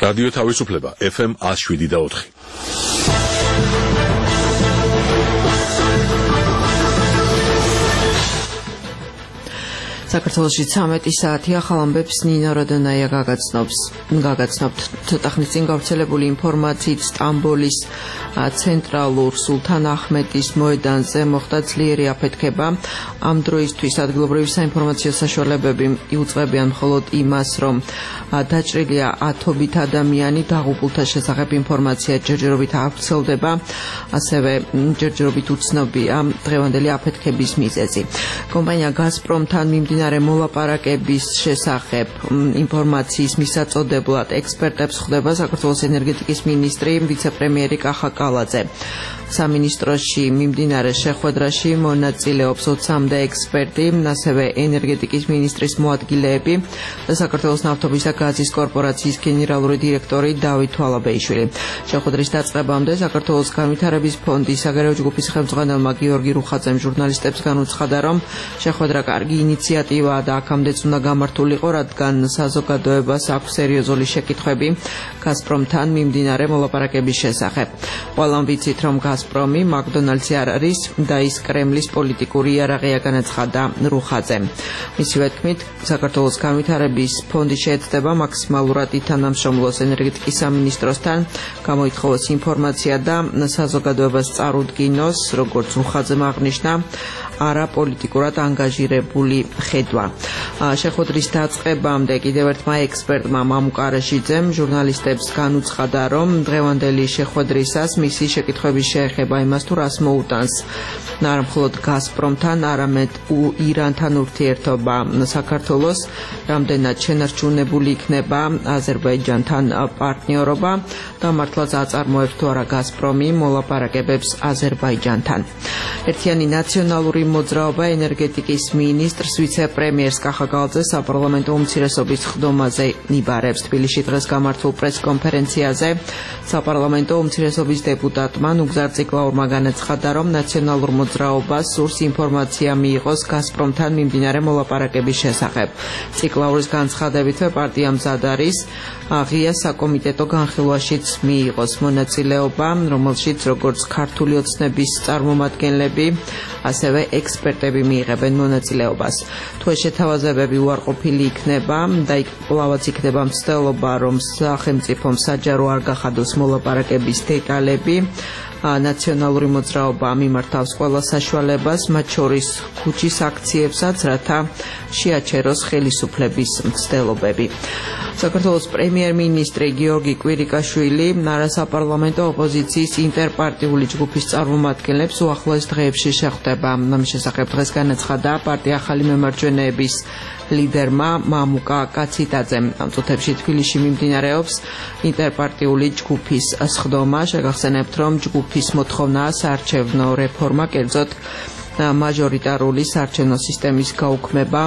რადიო თავისუფლება FM 107.4. საქართველოში 13 საათია, ხალ ამბებს ნინო როდონაია გაგაცნობთ ცოტა ხნის წინ გავრცელებული ინფორმაციით სტამბოლის ცენტრალურ სულთან აჰმედის მოედანზე მოხდა ძლიერი აფეთქება. ამ დროისთვის ადგილობრივი საინფორმაციო საშუალებები იუწყებიან მხოლოდ იმას, რომ დაჭრილია ათობით ადამიანი, დაღუპულთა შესახებ ინფორმაცია ჯერჯერობით არ ვრცელდება, ასევე ჯერჯერობით უცნობია დღევანდელი აფეთქების მიზეზი. კომპანია გაზპრომთან მიმდინარე მოლაპარაკების შესახებ ინფორმაციის მისაწოდებლად ექსპერტებს ხვდება საქართველოს ენერგეტიკის მინისტრი ვიცე-პრემიერი კახა კალაძე. სამინისტროში მიმდინარე შეხვედრაში მონაწილეობს 20-მდე ექსპერტი, ასევე ენერგეტიკის მინისტრის მოადგილეები და საქართველოს ნავთობის და გაზის კორპორაციის გენერალური დირექტორი დავით თვალაბეიშვილი. შეხვედრის დაწყებამდე საქართველოს განვითარების ფონდის საგარეო ჯგუფის ხელმძღვანელმა გიორგი რუხაძემ ჟურნალისტებს განუცხადა, რომ შეხვედრა კარგი ინიციატივაა და აქამდეც უნდა გამართულიყო, რადგან საზოგადოებას აქვს სერიოზული შეკითხვები გაზპრომთან მიმდინარე მოლაპარაკების შესახებ. ყველამ ვიცით, რომ გაზპრომი მაკდონალდსი არ არის და ის კრემლის პოლიტიკური იარაღია, განაცხადა რუხაძემ. მისივე თქმით, საქართველოს განვითარების ფონდი შეეცდება მაქსიმალურად ითანამშრომლოს ენერგეტიკის სამინისტროსთან, გამოითხოვოს ინფორმაცია და საზოგადოებას წარუდგინოს, როგორც რუხაძემ აღნიშნა, არაპოლიტიკურად ანგაჟირებული ხედვა. შეხვედრის დაწყებამდე კიდევ ერთმა ექსპერტმა მამუკ არაშიძემ ჟურნალისტებს განუცხადა, რომ დღევანდელი შეხვედრისას მისი შეკითხვების შეეხება იმას, თუ რას მოუტანს არა მხოლოდ გაზპრომთან, არამედ ირანთან ურთიერთობა საქართველოს, რამდენად შენარჩუნებული იქნება აზერბაიჯანთან პარტნიორობა და მართლაც აწარმოებს თუ არა გაზპრომი მოლაპარაკებებს აზერბაიჯანთან. ერთიანი ნაციონალური მოძრაობა ენერგეტიკის მინისტრს ვიცე-პრემიერს კახა კალაძეს საპარლამენტო უმცირესობის ხდომაზე იბარებს. თბილისში დღეს გამართულ პრესკონფერენციაზე საპარლამენტო უმცირესობის დეპუტატმა ნუგზარ ციკლაურმა განაცხადა, რომ ნაციონალურ მოძრაობას სურს ინფორმაცია მიიღოს გაზპრომთან მიმდინარე მოლაპარაკების შესახებ. ციკლაურის განცხადებითვე პარტია მზად არის ღია საკომიტეტო განხილვაშიც მიიღოს მონაწილეობა, რომელშიც როგორც ქართული ოცნების წარმომადგენლები, ასევე ექსპერტები მიიღებენ მონაწილეობას. თუ ეს შეთავაზებები უარყოფილი იქნება და კვლავაც იქნება მცდელობა, რომ სახელმწიფომ საჯარო არ გახადოს მოლაპარაკების დეტალები, ნაციონალური მოძრაობა მიმართავს ყველა საშუალებას, მათ შორის ქუჩის აქციებსაც, რათა შეაჩეროს ხელისუფლების მცდელობები. საქართველოს პრემიერ-მინისტრი გიორგი კვირიკაშვილი არასაპარლამენტო ოპოზიციის ინტერპარტიული ჯგუფის წარმომადგენლებს უახლოეს დღეებში შეხვდება. ამის შესახებ დღეს განაცხადა პარტია ახალი მემარჯვენეების ლიდერმა მამუკა კაციტაძემ. ამ წუთებში თბილისში მიმდინარეობს ინტერპარტიული ჯგუფის სხდომა. შეგახსენებთ, რომ ჯგუფის მოთხოვნაა საარჩევნო რეფორმა, კერძოდ მაჟორიტარული საარჩევნო სისტემის გაუქმება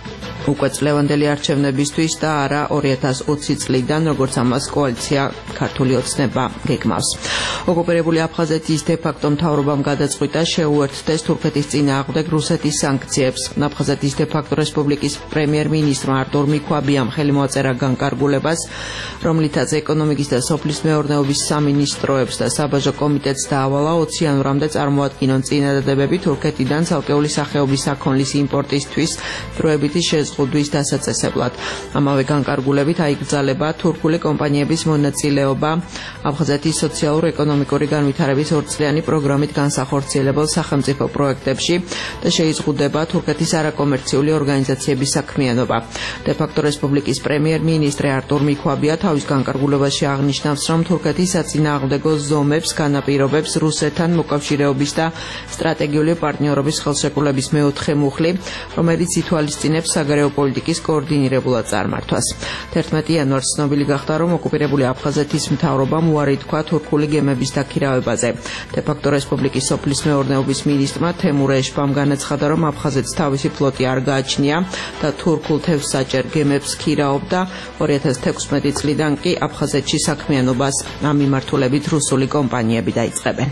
უკვე წლევანდელი არჩევნებისთვის და არა 2020 წლიდან, როგორც ამას კოალიცია ქართული ოცნება გეგმავს. ოკუპირებული აფხაზეთის დე-ფაქტო მთავრობამ გადაწყვიტა შეუერთდეს თურქეთის წინააღმდეგ რუსეთის სანქციებს. აფხაზეთის დე-ფაქტო რესპუბლიკის პრემიერ-მინისტრმა არტურ მიქვაბიამ ხელი მოაწერა განკარგულებას, რომლითაც ეკონომიკის და სოფლის მეურნეობის სამინისტროებს და საბაჟო კომიტეტს დაავალა 20 იანვრამდე წარმოადგინონ წინადადებები თურქეთიდან ცალკეული სახეობის საქონლის იმპორტისთვის დროებითი შეზღუდვის დასაწესებლად. ამავე განკარგულებით აიგრძალება თურქული კომპანიების მონაწილეობა აფხაზეთის სოციალურ-ეკონომიკური განვითარების ორწლიანი პროგრამით განსახორციელებელ სახელმწიფო პროექტებში და შეიზღუდება თურქეთის არაკომერციული ორგანიზაციების საქმიანობა. დე-ფაქტო რესპუბლიკის პრემიერ-მინისტრი არტურ მიქვაბია თავის განკარგულებაში აღნიშნავს, რომ თურქეთი საწინააღმდეგო ზომებს განაპირობებს რუსეთთან მოკავშირეობის და სტრატეგიული პარტნიორობის ხელშეკრულების მეოთხე მუხლი, რომელიც ითვალისწინებს საგარეო პოლიტიკის კოორდინირებულად წარმართვას. 11 იანვარს ცნობილი გახდა, რომ ოკუპირებული აფხაზეთის მთავრობამ უარი თქვა თურქული გემების დაქირავებაზე. დე-ფაქტო რესპუბლიკის სოფლის მეურნეობის მინისტრმა თემურ ეშბამ განაცხადა, რომ აფხაზეთს თავისი ფლოტი არ გააჩნია და თურქულ თევზსაჭერ გემებს ქირაობდა. 2016 წლიდან კი აფხაზეთში საქმიანობას ამ მიმართულებით რუსული კომპანიები დაიწყებენ.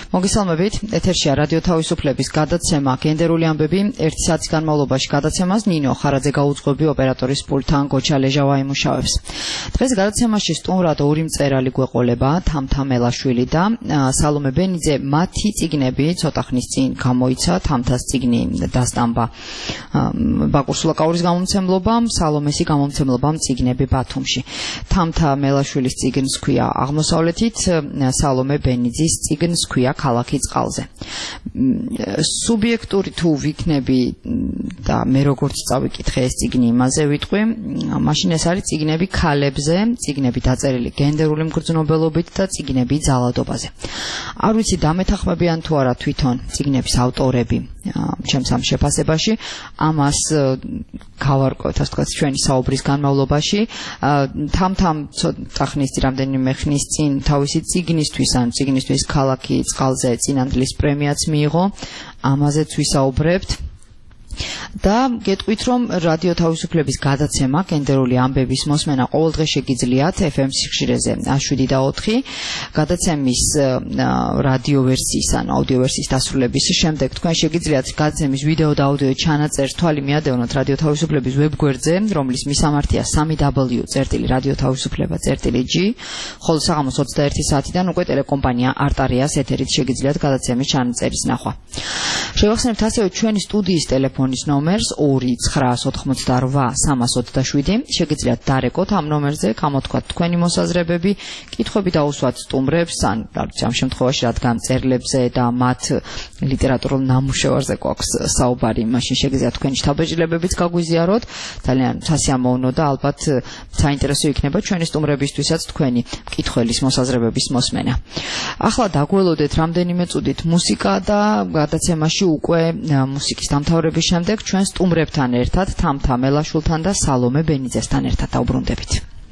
მოგესალმებით, ეთერშია რადიო თავისუფლების გადაცემა გენდერული ამბები 1 საათის განმავლობაში გადაცემას ნინო ხარაძე გაუძღვები ოპერატორის პულტთან გოჩა ლეჟავა იმუშავებს. დღეს გადაცემაში სტუმრად ორი მწერალი გვეყოლება თამთა მელაშვილი და სალომე ბენიძე. მათი წიგნები ცოტა ხნის წინ გამოიცა, თამთას წიგნი დასტამბა ბაკურ სულაკაურის გამომცემლობამ, სალომესი გამომცემლობამ წიგნები ბათუმში. თამთა მელაშვილის წიგნს ქვია აღმოსავლეთით, სალომე ბენიძის წიგნს ქვია ქალაქი წყალზე. სუბიექტური თუ ვიქნები და მე როგორც წავიკითხე ეს წიგნი იმაზე ვიტყვი, მაშინ ეს არის წიგნები ქალებზე, წიგნები დაწერილი გენდერული მგრძნობელობით და წიგნები ძალადობაზე. არ ვიცი დამეთანხმებიან თუ არა თვითონ წიგნების ავტორები ჩემს ამ შეფასებაში, ამას გავარკვევთ ასე ვთქვათ ჩვენი საუბრის განმავლობაში. თამთამ ცოტა ხნის წინ, რამდენიმე ხნის წინ თავისი წიგნისთვის ქალაქი წყალზე წინანდლის პრემიაც მიიღო, ამაზეც ვისაუბრებთ. და გეტყვით რომ რადიო თავისუფლების გადაცემა გენდერული ამბების მოსმენა ყოველდღე შეგიძლიათ FM სიხშირეზე 7 და 4 გადაცემის რადიო ვერსიის ან აუდიო ვერსიის დასრულების შემდეგ თქვენ შეგიძლიათ გადაცემის ვიდეო და აუდიო ჩანაწერს თვალი მიადევნოთ რადიო თავისუფლების ვებგვერდზე, რომლის მისამართია www.radiotavisufleba.g, ხოლო საღამოს 21 საათიდან უკვე ტელეკომპანია არტარიას ეთერით შეგიძლიათ გადაცემის ჩანაწერის ნახვა. შევახსენებთ ასევე ჩვენი სტუდიის ტელეფონის ნომერს 2988327. შეგიძლიათ დარეკოთ ამ ნომერზე, გამოთქვათ თქვენი მოსაზრებები, კითხვები დაუსვათ სტუმრებს, ან ამ შემთხვევაში რადგან მწერლებზე და მათ ლიტერატურულ ნამუშევარზე გვაქვს საუბარი, მაშინ შეგიძლიათ თქვენი შთაბეჭდილებებიც გაგვიზიაროთ. ძალიან სასიამოვნო და ალბათ საინტერესო იქნება ჩვენი სტუმრებისთვისაც თქვენი კითხველის მოსაზრებების მოსმენა. ახლა დაგველოდეთ რამდენიმე წუთით მუსიკა და გადაცემაში უკვე მუსიკის დამთავრების შემდეგ ჩვენ სტუმრებთან ერთად თამთა მელაშვილთან და სალომე ბენიძესთან ერთად დავბრუნდებით.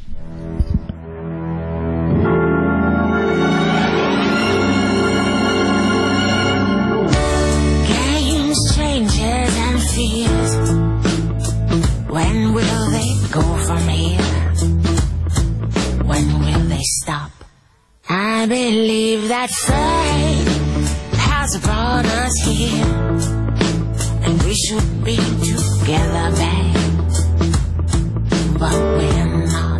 Games, changes and fears. When will they go from here? When will they stop? I believe that fate has brought us here, and we should be together, babe, but we're not.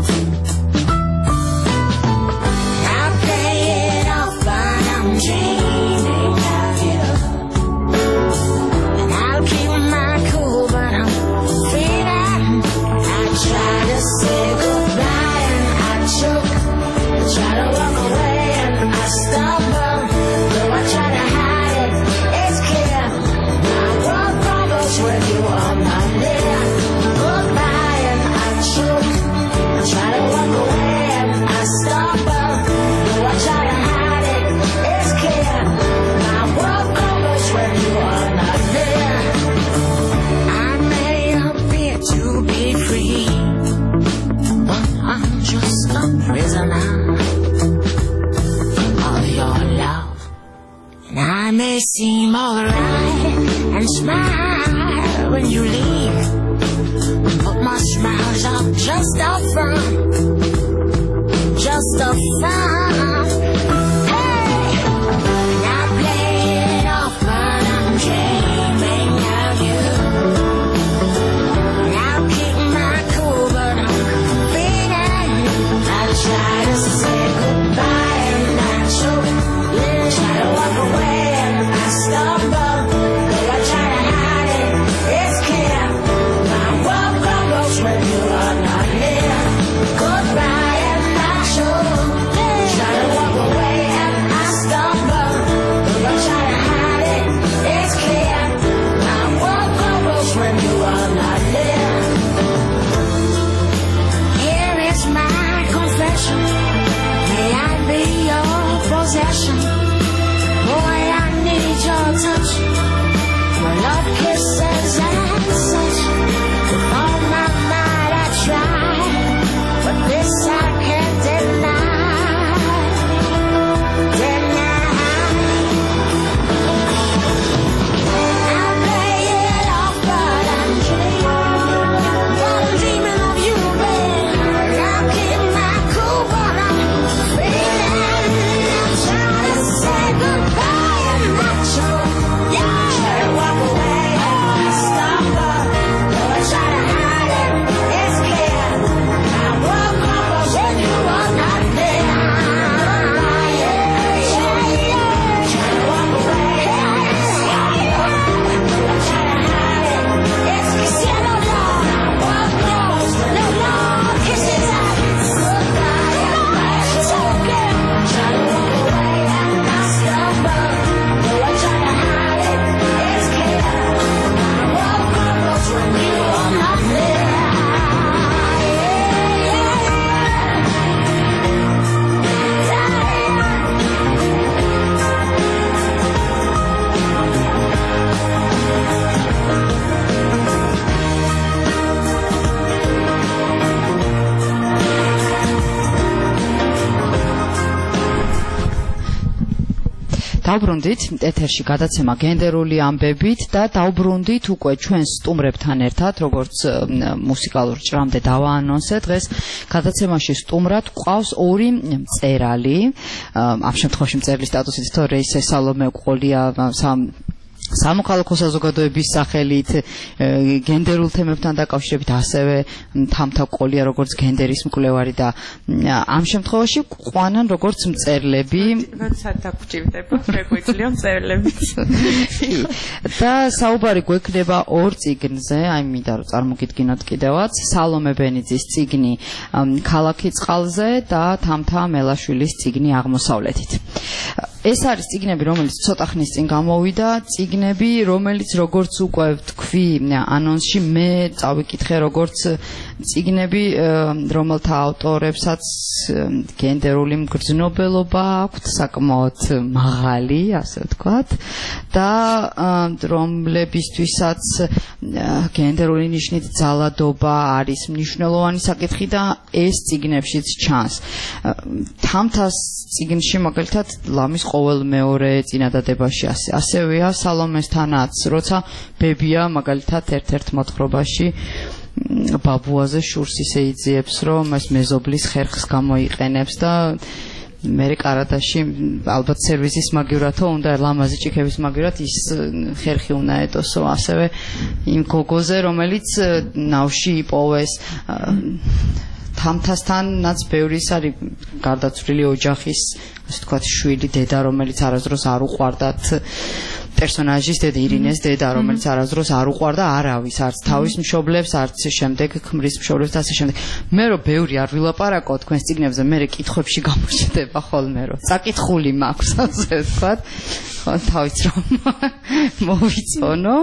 I'll play it off, but I'm dreaming of you, and I'll keep my cool, but I'm feeling. I try to say goodbye and I choke, I try to walk away and I stumble, though I try to hide it, it's clear. When you are not there, goodbye and I choke, I try to walk away and I stumble, though I try to hide it, it's clear. My world crumbles when you are not there. I may appear to be free, but I'm just a prisoner of your love. And I may seem alright and smile when you leave, but my smiles are just a front, just a front. Hey, and I play it off, but I'm dreaming of you, and I'll keep my cool, but I'm feeling. I try to say goodbye and I choke, try to walk away and I stumble, though I try to hide it, it's clear. My world crumbles when you are not near. Goodbye and I choke, try დავბრუნდით ეთერში გადაცემა გენდერული ამბებით და დავბრუნდით უკვე ჩვენ სტუმრებთან ერთად, როგორც მუსიკალურ ჭრამდე დავაანონსე, დღეს გადაცემაში სტუმრად გვყავს ორი მწერალი, ამ შემთხვევაში მწერლის სტატუსით თორე რეისე სალომე ყოლია სამოქალაქო საზოგადოების სახელით გენდერულ თემებთან დაკავშირებით, ასევე თამთა ყოლია როგორც გენდერის მკვლევარი და ამ შემთხვევაში ყვანან როგორც მწერლები. როცა დაგჭირდება, შეგვიძლია მწერლებით. და საუბარი გვექნება ორ წიგნზე, აი მინდა რომ წარმოგიდგინოთ კიდევაც, სალომე ბენიძის წიგნი ქალაქი წყალზე და თამთა მელაშვილის წიგნი აღმოსავლეთით. ეს არის წიგნები, რომელიც ცოტა ხნის წინ გამოვიდა, წიგნები, რომელიც როგორც უკვე ვთქვი ანონსში, მე წავიკითხე როგორც წიგნები, რომელთა ავტორებსაც გენდერული მგრძნობელობა აქვთ საკმაოდ მაღალი, ასე ვთქვათ, და რომლებისთვისაც გენდერული ნიშნით ძალადობა არის მნიშვნელოვანი საკითხი და ეს წიგნებშიც ჩანს. თამთას წიგნში მაგალითად ლამის ყოველ მეორე წინადადებაში ასევეა სალომესთანაც, როცა ბებია მაგალითად ერთ-ერთ მოთხრობაში ბაბუაზე შურს ისე იძიებს, რომ ეს მეზობლის ხერხს გამოიყენებს და მე კარადაში ალბათ სერვისის მაგივრათო უნდა ლამაზი ჭიქების მაგივრად ის ხერხი უნდა ეტოსო, ასევე იმ გოგოზე, რომელიც ნავში იპოვეს. თამთასთანაც ბევრი ის არის გარდაცვლილი ოჯახის, ასე ვთქვათ, შვილი, დედა, რომელიც არასდროს არ უყვარდათ პერსონაჟის დედა, ირინეს დედა, რომელიც არასდროს არ უყვარდა არავის, არც თავის მშობლებს, არც შემდეგ ქმრის მშობლებს და ასე შემდეგ. მე რომ ბევრი არ ვილაპარაკო თქვენს წიგნებზე, მე კითხვებში გამოჩნდება ხოლმე, რომ საკითხული მაქვს, ასე ვთქვათ, თავიც რომ მოვიწონო.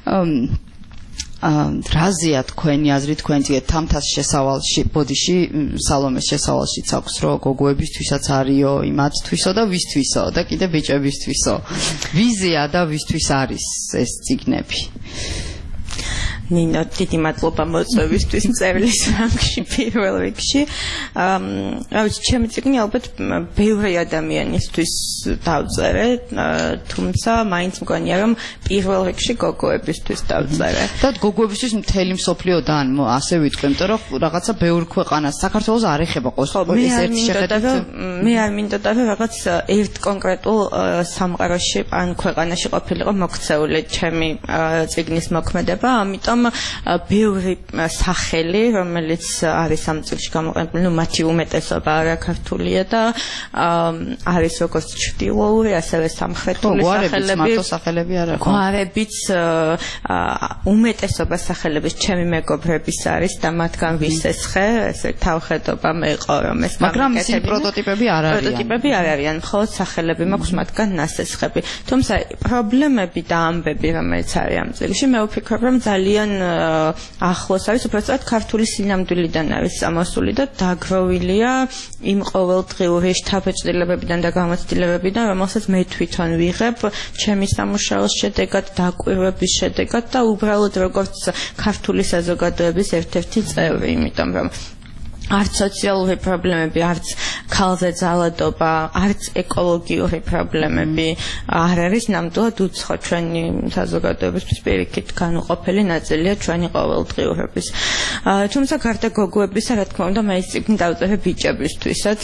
რაზეა თქვენი აზრი, თქვენ წიგნით თამთას შესავალში, ბოდიში, სალომეს შესავალშიც აქვს, რომ გოგოებისთვისაც არისო, იმათთვისო და ვისთვისო და კიდე ბიჭებისთვისო. ვიზია და ვისთვის არის ეს წიგნები? ნინო, დიდი მადლობა მოწვევისთვის მწერლის რანგში პირველ რიგში. რა ვიცი, ჩემი წიგნი ალბათ ბევრი ადამიანისთვის დავწერე, თუმცა მაინც მგონია რომ პირველ რიგში გოგოებისთვის დავწერე. და გოგოებისთვის მთელი მსოფლიოდან ასე ვიტყვი, იმიტომ რომ რაღაცა ბევრ ქვეყანას საქართველოს არ ეხება ყოველ ეს ერთი შეხედვით. მე არ მინდოდა რომ რაღაც ერთ კონკრეტულ სამყაროში ან ქვეყანაში ყოფილიყო მოქცეული ჩემი წიგნის მოქმედება, ამიტომ ბევრი სახელი, რომელიც არის ამ წიგნში გამოყენებული, მათი უმეტესობა არაქართულია და არის როგორც ჩრდილოური, ასევე სამხრეთული სახელები არ აქვს. გვარებიც უმეტესობა სახელების ჩემი მეგობრების არის და მათგან ვისესხე, ესე თავხედობა მეყო რომ ეს მაგრამ ისინი პროტოტიპები არ არიან. პროტოტიპები არ არიან, მხოლოდ სახელები მაქვს მათგან ნასესხები. თუმცა პრობლემები და ამბები, რომელიც არის ამ წიგნში, მე ვფიქრობ, რომ ძალიან ახლოს არის, უბრალოდ ქართული სინამდვილიდან არის წამოსული და დაგროვილია იმ ყოველდღიური შთაბეჭდილებებიდან და გამოცდილებებიდან, რომელსაც მე თვითონ ვიღებ ჩემი სამუშაოს შედეგად, დაკვირვების შედეგად და უბრალოდ როგორც ქართული საზოგადოების ერთ-ერთი წევრი, იმიტომ რომ არც სოციალური პრობლემები, არც ქალზე ძალადობა, არც ეკოლოგიური პრობლემები არ არის ნამდვილად უცხო ჩვენი საზოგადოებისთვის პირიქით განუყოფელი ნაწილია ჩვენი ყოველდღიურობის. თუმცა გარდა გოგოებისა, რა თქმა უნდა, მე ეს წიგნი დავწერე ბიჭებისთვისაც,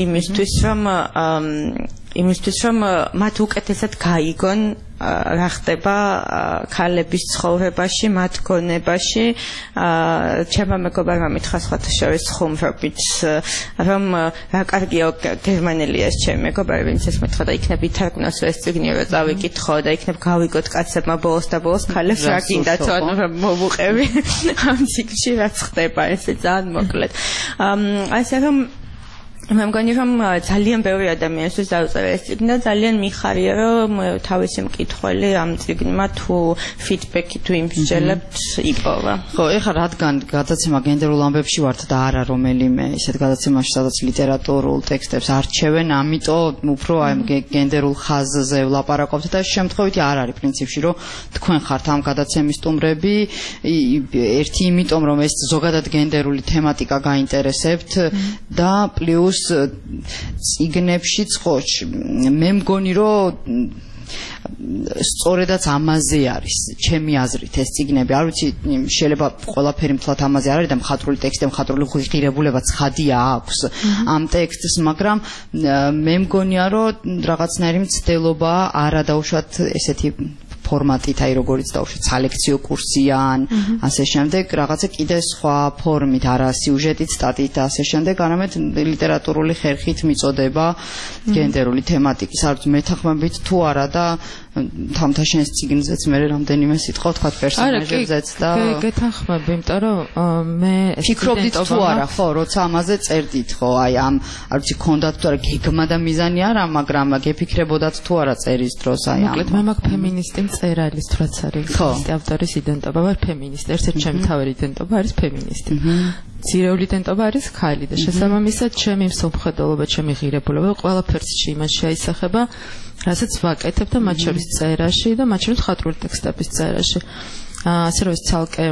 იმისთვის რომ მათ უკეთესად გაიგონ რა ხდება ქალების ცხოვრებაში, მათ გონებაში. ჩემმა მეგობარმა მითხრა სხვათა შორის ხუმრობით, რომ რა კარგია გერმანელია ეს ჩემი მეგობარი, ვინც ეს მითხრა და იქნებ ითარგმნოს ეს წიგნი, რომ წავიკითხო და იქნებ გავიგოთ კაცებმა ბოლოს და ბოლოს ქალებს რა გინდათ, რომ მოვუყევი ამ წიგნში რაც ხდება, ესე ძალიან მოკლედ. ასე რომ მე მგონი რომ ძალიან ბევრი ადამიანისთვის დავწერე ეს წიგნი და ძალიან მიხარია რომ თავისი მკითხველი ამ წიგნმა თუ ფიდბექი თუ იმსჯელებთ იპოვა. ხო, ეხლა რადგან გადაცემა გენდერულ ამბებში ვართ და არა რომელიმე ისეთ გადაცემაში, სადაც ლიტერატურულ ტექსტებს არჩევენ, ამიტომ უფრო აი გენდერულ ხაზზე ვლაპარაკობთ და შემთხვევითი არ არის პრინციპში, რომ თქვენ ხართ ამ გადაცემის სტუმრები, ერთი იმიტომ რომ ეს ზოგადად გენდერული თემატიკა გაინტერესებთ და პლუს კურს წიგნებშიც ხო მე მგონი რომ სწორედაც ამაზე არის ჩემი აზრით ეს წიგნები არ ვიცი შეიძლება ყველაფერი მთლად ამაზე არ არის და მხატვრული ტექსტი მხატვრული ღირებულება ცხადია აქვს ამ ტექსტს მაგრამ მე მგონია რომ რაღაცნაირი მცდელობა არა დაუშვათ ესეთი ფორმატით აი როგორიც დაუშვათ სალექციო კურსიან ასე შემდეგ რაღაცა კიდე სხვა ფორმით არა სიუჟეტით სტატიით და ასე შემდეგ არამედ ლიტერატურული ხერხით მიწოდება გენდერული თემატიკის არ ვიცი მეთანხმებით თუ არა და თამთაშენს წიგნზეც მე რამდენიმე სიტყვა თქვა პერსონაჟებზეც და გეთანხმები იმიტომ რომ მე ფიქრობდით თუ არა ხო როცა ამაზე წერდით ხო აი ამ არ ვიცი ქონდათ თუ არა გეგმა და მიზანი არა მაგრამ გეფიქრებოდათ თუ არა წერის დროს აი ამ მოკლედ მე მაგ ფემინისტი წერალის თრაც არის ავტორის იდენტობა ვარ ფემინისტი ერთ-ერთი ჩემი თავი იდენტობა არის ფემინისტი ძირეული იდენტობა არის ქალი და შესაბამისად ჩემი მსოფლმხედველობა ჩემი ღირებულება ყველაფერს იმას შეისახება რასაც ვაკეთებ და მათ შორის წერაში და მათ შორის მხატვრული ტექსტების წერაში ასე რომ ეს ცალკე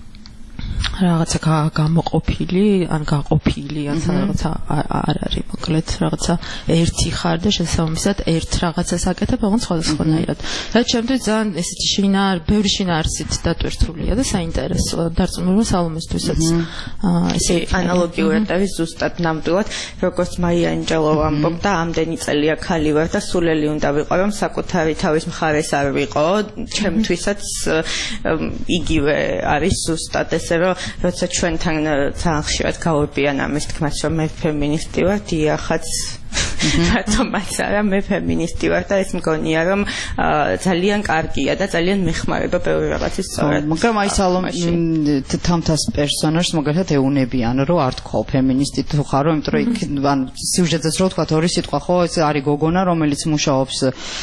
რაღაცა გამოყოფილი ან გაყოფილი ან რაღაცა არ არის მოკლედ რაღაცა ერთი ხარ და შესაბამისად ერთ რაღაცას აკეთებ აღონ სხვადასხვანაირად და ჩემთვის ძალიან ესეთი ბევრი შინაარსით დატვირთულია და საინტერესოა დარწმუნებული სალომესთვისაც ესე ანალოგიურად არის ზუსტად ნამდვილად როგორც მაია ანჯელოვა ამბობდა ამდენი წელია ქალი ვარ და სულელი უნდა ვიყო რომ საკუთარი თავის მხარეს არ ვიყო ჩემთვისაც იგივე არის ზუსტად ესე რომ როცა ჩვენთან ძალიან ხშირად გავებიან ამის თქმას რომ მე ფემინისტი ვარ დიახაც რატომაც არა მე ფემინისტი ვარ და ეს მგონია რომ ძალიან კარგია და ძალიან მეხმარება ბევრი რაღაცის სწორად მაგრამ აი სალომე თამთას პერსონაჟს მაგალითად ეუნებიან რომ არ თქვა ფემინისტი თუ ხარო იმიტომ რომ იქ ან სიუჟეტს რო თქვა ორი სიტყვა ხო ეს არის გოგონა რომელიც მუშაობს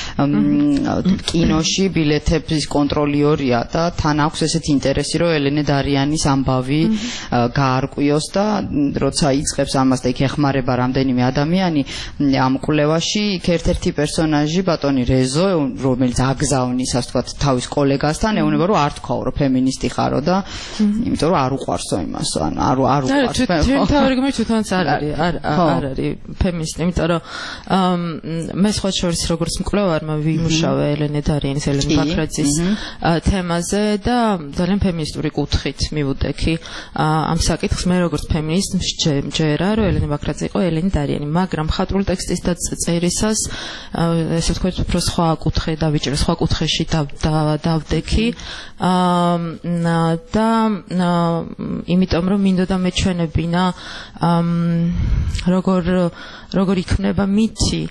კინოში ბილეთების კონტროლიორია და თან აქვს ესეთი ინტერესი რომ ელენე დარიანის ამბავი გაარკვიოს და როცა იწყებს ამას და იქ ეხმარება რამდენიმე ადამიანი ამ კვლევაში იქ ერთ-ერთი პერსონაჟი ბატონი რეზო რომელიც აგზავნის ასე ვთქვათ თავის კოლეგასთან ეუბნება რომ არ თქვაო რომ ფემინისტი ხარო და იმიტომ რომ არ უყვარსო იმას ან არ უყვარს თავი გმირ თვითონაც არ არის ფემინისტი იმიტომ რომ მე სხვა შორის როგორც მკვლევარმა ვიმუშავე ელენე დარიანის ელენე ბაქრაძის თემაზე და ძალიან ფემინისტური კუთხით მივუდექი ამ საკითხს მე როგორც ფემინისტ მჯერა რომ ელენე ბაქრაძე იყო ელენე დარიანი მაგრამ მხატვრული ტექსტის წერისას ესე ვთქვათ უფრო სხვა კუთხე დავიჭრე სხვა კუთხეში დავდექი და იმიტომ რომ მინდოდა მეჩვენებინა როგორ იქნება მითი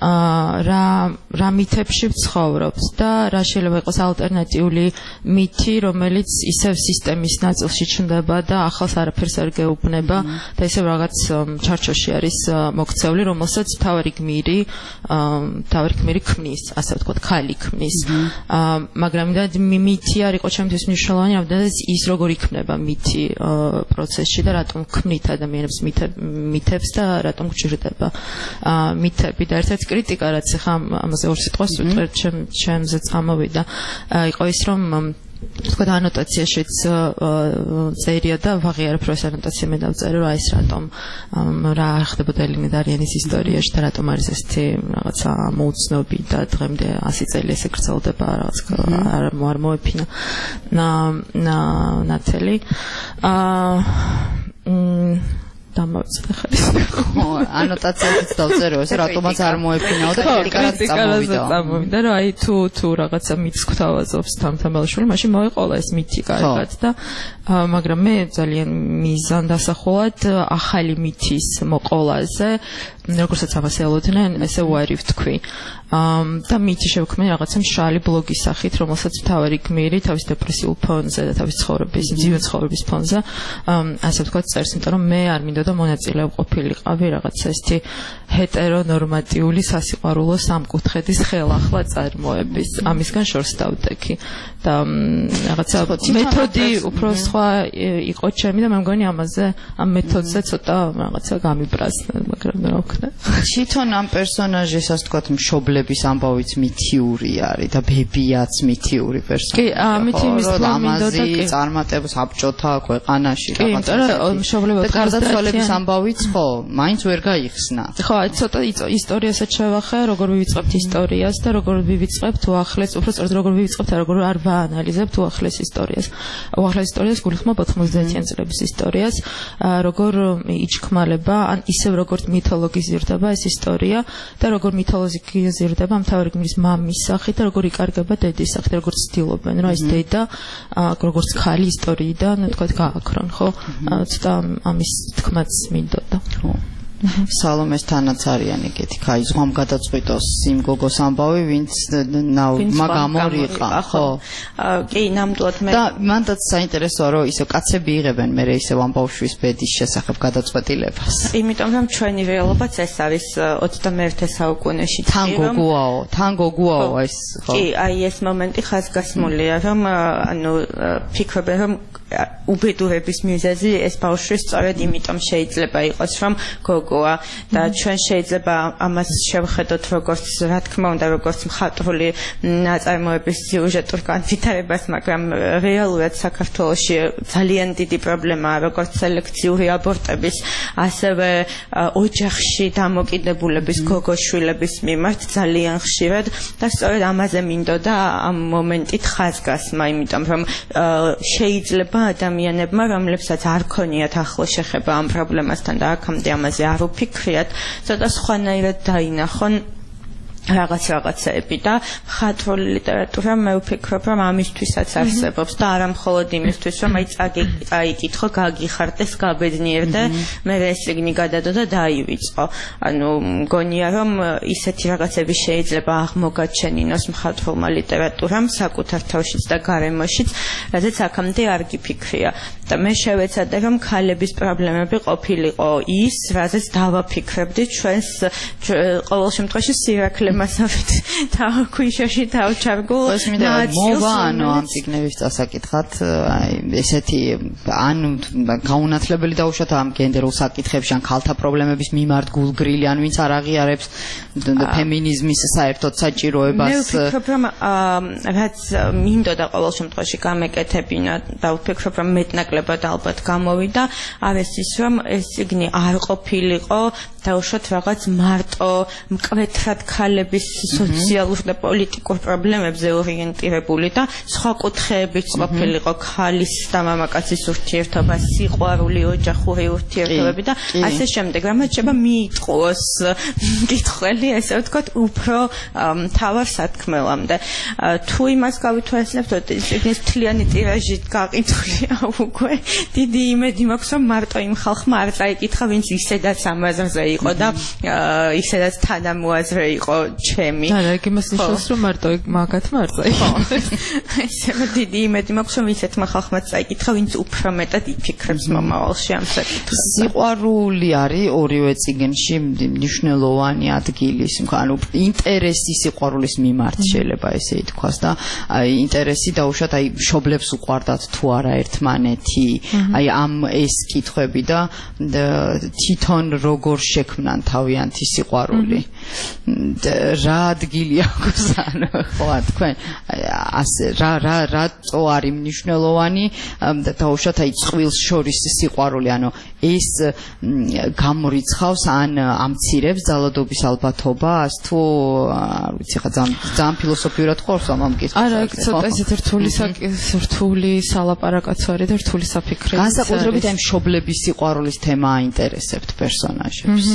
რა მითებში ვცხოვრობთ და რა შეიძლება იყოს ალტერნატიული მითი, რომელიც ისევ სისტემის ნაწილში ჩნდება და ახალს არაფერს არ გეუბნება და ისევ რაღაც ჩარჩოში არის მოქცეული, რომელსაც თავარი გმირი ქმნის, ასე ვთქვათ, ქალი ქმნის. მაგრამ მითი არ იყო ჩემთვის მნიშვნელოვანი, რადგან ის როგორ იქნება მითი პროცესში და რატომ ქმნით ადამიანებს მითებს და რატომ გჭირდება მითები და ერთ-ერთი კრიტიკა რაც ხა ამაზე ორ სიტყვას ვიტყვი ჩემზე წამოვიდა იყო ის რომ თქვა ანოტაციაშიც წერია და ვაღიარებ რომ ეს ანოტაცია მე დავწერე რომ აი ეს რატომ რა ხდებოდა ელენე დარიანის ისტორიაში და რატომ არის ესეთი რაღაცა მოუცნობი და დღემდე 100 წელი ესე გრძელდება რაღაც არ მოეფინა ნათელი დამავიწყე ხარის ანოტაციებიც დავწერო ეს რატომაც არ მოეფინაო და კრიტიკაც წამოვიდა რომ აი თუ რაღაცა მითს გვთავაზობს თამთამელაშვილი მაშინ მოეყოლა ეს მითი კარგად და მაგრამ მე ძალიან მიზანდასახულად ახალი მითის მოყოლაზე როგორცაც ამას ელოდნენ ესე უარი ვთქვი და მითი შევქმნი რაღაცა მშრალი ბლოგის სახით რომელსაც მთავარი გმირი თავის დეპრესიულ ფონზე და თავის ცხოვრების მძიმე ცხოვრების ფონზე ასე ვთქვათ წერს იმიტომ რომ მე არ მინდოდა მონაწილე ყოფილიყავი რაღაცა ესეთი ჰეტერონორმატიული სასიყვარულო სამკუთხედის ხელახლა წარმოების ამისგან შორს დავდექი და რაღაცა მეთოდი უფრო სხვა იყო ჩემი და მე მგონი ამაზე ამ მეთოდზე ცოტა რაღაცა გამიბრაზდნენ მაგრამ რა ვქნა მოხდა. თვითონ ამ პერსონაჟის ასე ვთქვათ მშობლების ამბავიც მითიური არის და ბებიაც მითიური პერსონაჟი. კი, ამით იმის თქმა მინდოდა კი. წარმატებს აბჭოთა ქვეყანაში კი, იმიტომ რომ მშობლებად გარდაცვალების ამბავიც ხო, მაინც ვერ გაიხსნა. ხო, აი ცოტა ისტორიასაც შევახე, როგორ ვივიწყებთ ისტორიას და როგორ ვივიწყებთ უახლეს, უფრო სწორედ როგორ ვივიწყებთ, როგორ არ ვაანალიზებთ უახლეს ისტორიას. უახლეს ისტორიას გულისხმობ 90-იან წლების ისტორიას, როგორ იჩქმალება, ან ისევ როგორც მითოლოგიზირდება ეს ისტორია და როგორ მითოლოგიზირდება მთავარი გმირის მამის სახით და როგორ იკარგება დედის სახით, როგორ ცდილობენ, რომ ეს დედა როგორც ქალი ისტორიიდან, თქვათ, გააქრონ, ხო? ცოტა ამის თქმაც მინდოდა. ხო. სალომეს თანაც არიან ეგეთი ქაიზღვა ამ გადაწყვიტოს იმ გოგოს ამბავი, ვინც მაგამორიყა, ხო? კი, ნამდვილად მე და მანდაც საინტერესოა, რომ ისე კაცები იღებენ მე ისევ ამ ბავშვის ბედის შესახებ გადაწყვეტილებას. იმიტომ რომ ჩვენი რეალობაც ეს არის 21 საუკუნეში. თან გოგუაო ეს, ხო? კი, აი ეს მომენტი ხაზგასმულია, რომ ანუ ფიქრობენ, რომ უბედურების მიზეზი ეს ბავშვი სწორედ იმიტომ შეიძლება იყოს, რომ გოგოა და ჩვენ შეიძლება ამას შევხედოთ როგორც რა თქმა უნდა როგორც მხატვრული ნაწარმოების სიუჟეტურ განვითარებას, მაგრამ რეალურად საქართველოში ძალიან დიდი პრობლემაა როგორც სელექციური აბორტების, ასევე ოჯახში დამოკიდებულების გოგოშვილების მიმართ ძალიან ხშირად და სწორედ ამაზე მინდოდა ამ მომენტით ხაზგასმა, იმიტომ რომ შეიძლება ადამიანებმა, რომლებსაც არ ქონიათ ახლო შეხება ამ პრობლემასთან და აქამდე ამაზე არ უფიქრიათ, ცოტა სხვანაირად დაინახონ რაღაცეები და მხატვრული ლიტერატურა მე ვფიქრობ, რომ ამისთვისაც არსებობს და არა მხოლოდ იმისთვის, რომ აი წაიკითხო, გაგიხარდეს, გაბედნიერდე, მე ეს წიგნი გადადო და დაივიწყო. ანუ მგონია, რომ ისეთი რაღაცები შეიძლება აღმოგაჩენინოს მხატვრულმა ლიტერატურამ საკუთარ თავშიც და გარემოშიც, რადგან აქამდე არ გიფიქრია. და მე შევეცადე, რომ ქალების პრობლემები ყოფილიყო ის, რაზეც დავაფიქრებდი ჩვენს ყოველ შემთხვევაში სირაკლე მასავით თავქვიშაში თავჩარგულ მოვაანო ამ წიგნების დასაკითხად, აი ესეთი ან გაუნათლებელი დაუშვათ ამ გენდერულ საკითხებში, ან ქალთა პრობლემების მიმართ გულგრილი, ან ვინც არ აღიარებს ფემინიზმის საერთოდ საჭიროებას. მე ვფიქრობ, რომ რაც მინდოდა ყოველ შემთხვევაში გამეკეთებინა და ვფიქრობ, რომ მეტნაკლებად ალბათ გამოვიდა, არის ის, რომ ეს წიგნი არ ყოფილიყო დაუშვათ რაღაც მარტო მკვეთრად ქალების სოციალურ და პოლიტიკურ პრობლემებზე ორიენტირებული და სხვა კუთხეებიც ყოფილიყო ქალის და მამაკაცის ურთიერთობა, სიყვარული, ოჯახური ურთიერთობები და ასე შემდეგ, რამაც შეიძლება მიიტყუოს მკითხველი, ესე ვთქვათ, უფრო მთავარ სათქმელამდე. თუ იმას გავითვალისწინებთ, რომ წიგნის მთლიანი ტირაჟი გაყიდულია უკვე, დიდი იმედი მაქვს, რომ მარტო იმ ხალხმა არ წაიკითხა, ვინც ისედაც ამაზრზე იყო და ისედაც თანამოაზრე იყო ჩემი. არა, ეგ იმას ნიშნავს, რომ მარტო მაგათმა არ წაიკითხა. ესე დიდი იმედი მაქვს, რომ ისეთმა ხალხმა წაიკითხა, ვინც უფრო მეტად იფიქრებს მომავალში ამ საკითხებზე. სიყვარული არის ორივე წიგნში მნიშვნელოვანი ადგილის, ანუ ინტერესი სიყვარულის მიმართ შეიძლება ესე ითქვას და აი ინტერესი დაუშვათ აი მშობლებს უყვარდათ თუ არა ერთმანეთი, აი ამ ეს კითხვები და თვითონ როგორ შექმნან თავიანთი სიყვარული. რა ადგილი აქვს ანუ ხო თქვენ ასე რატო არის მნიშვნელოვანი დაუშვათ აი წყვილს შორის სიყვარული, ანუ ეს გამორიცხავს ან ამცირებს ძალადობის ალბათობას თუ არ ვიცი ხა ძალიან ფილოსოფიურად ხორს ამ კითხვას. არა, ცოტა ესეთ რთული სალაპარაკოც არის და რთული საფიქრიც. განსაკუთრებით აი მშობლების სიყვარულის თემა აინტერესებთ პერსონაჟებს.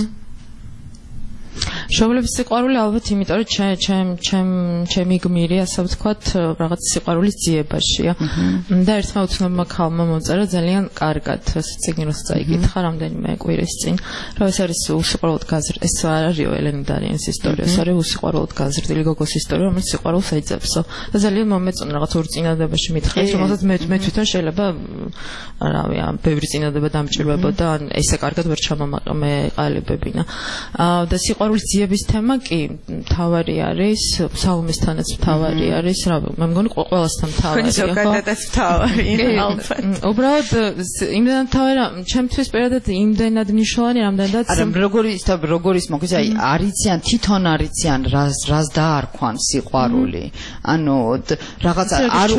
მშობლების სიყვარული ალბათ იმიტომ რომ ჩემი გმირი ასე ვთქვათ რაღაც სიყვარულის ძიებაშია და ერთმა უცნობმა ქალმა მოწერა ძალიან კარგად ეს წიგნი როცა წაიკითხა რამდენიმე კვირის წინ, რომ ეს არის უსიყვარულოდ გაზრდილი, ეს არ არისო ელენი დარიანის ისტორია, ეს არის უსიყვარულოდ გაზრდილი გოგოს ისტორია, რომელიც სიყვარულს ეძებსო და ძალიან მომეწონა რაღაც ორ წინადებაში მითხრეს, რომელსაც მე თვითონ შეიძლება რავი ამ ბევრი წინადადება დამჭირვებოდა, ან ესე კარგად ვერ ჩამომეყალიბებინა და სიყვარულის ძიების თემა კი მთავარი არის, სალომისთანაც მთავარი არის, რა მე მგონი ყველასთან მთავარია, ხო? ზოგადადაც მთავარია, ალბათ. უბრალოდ იმდენად მთავარი, ჩემთვის პირადად იმდენად მნიშვნელოვანი, რამდენადაც როგორ ის მოგვიძა, არიციან, თვითონ არიციან რას დაარქვან სიყვარული. ანუ რაღაცა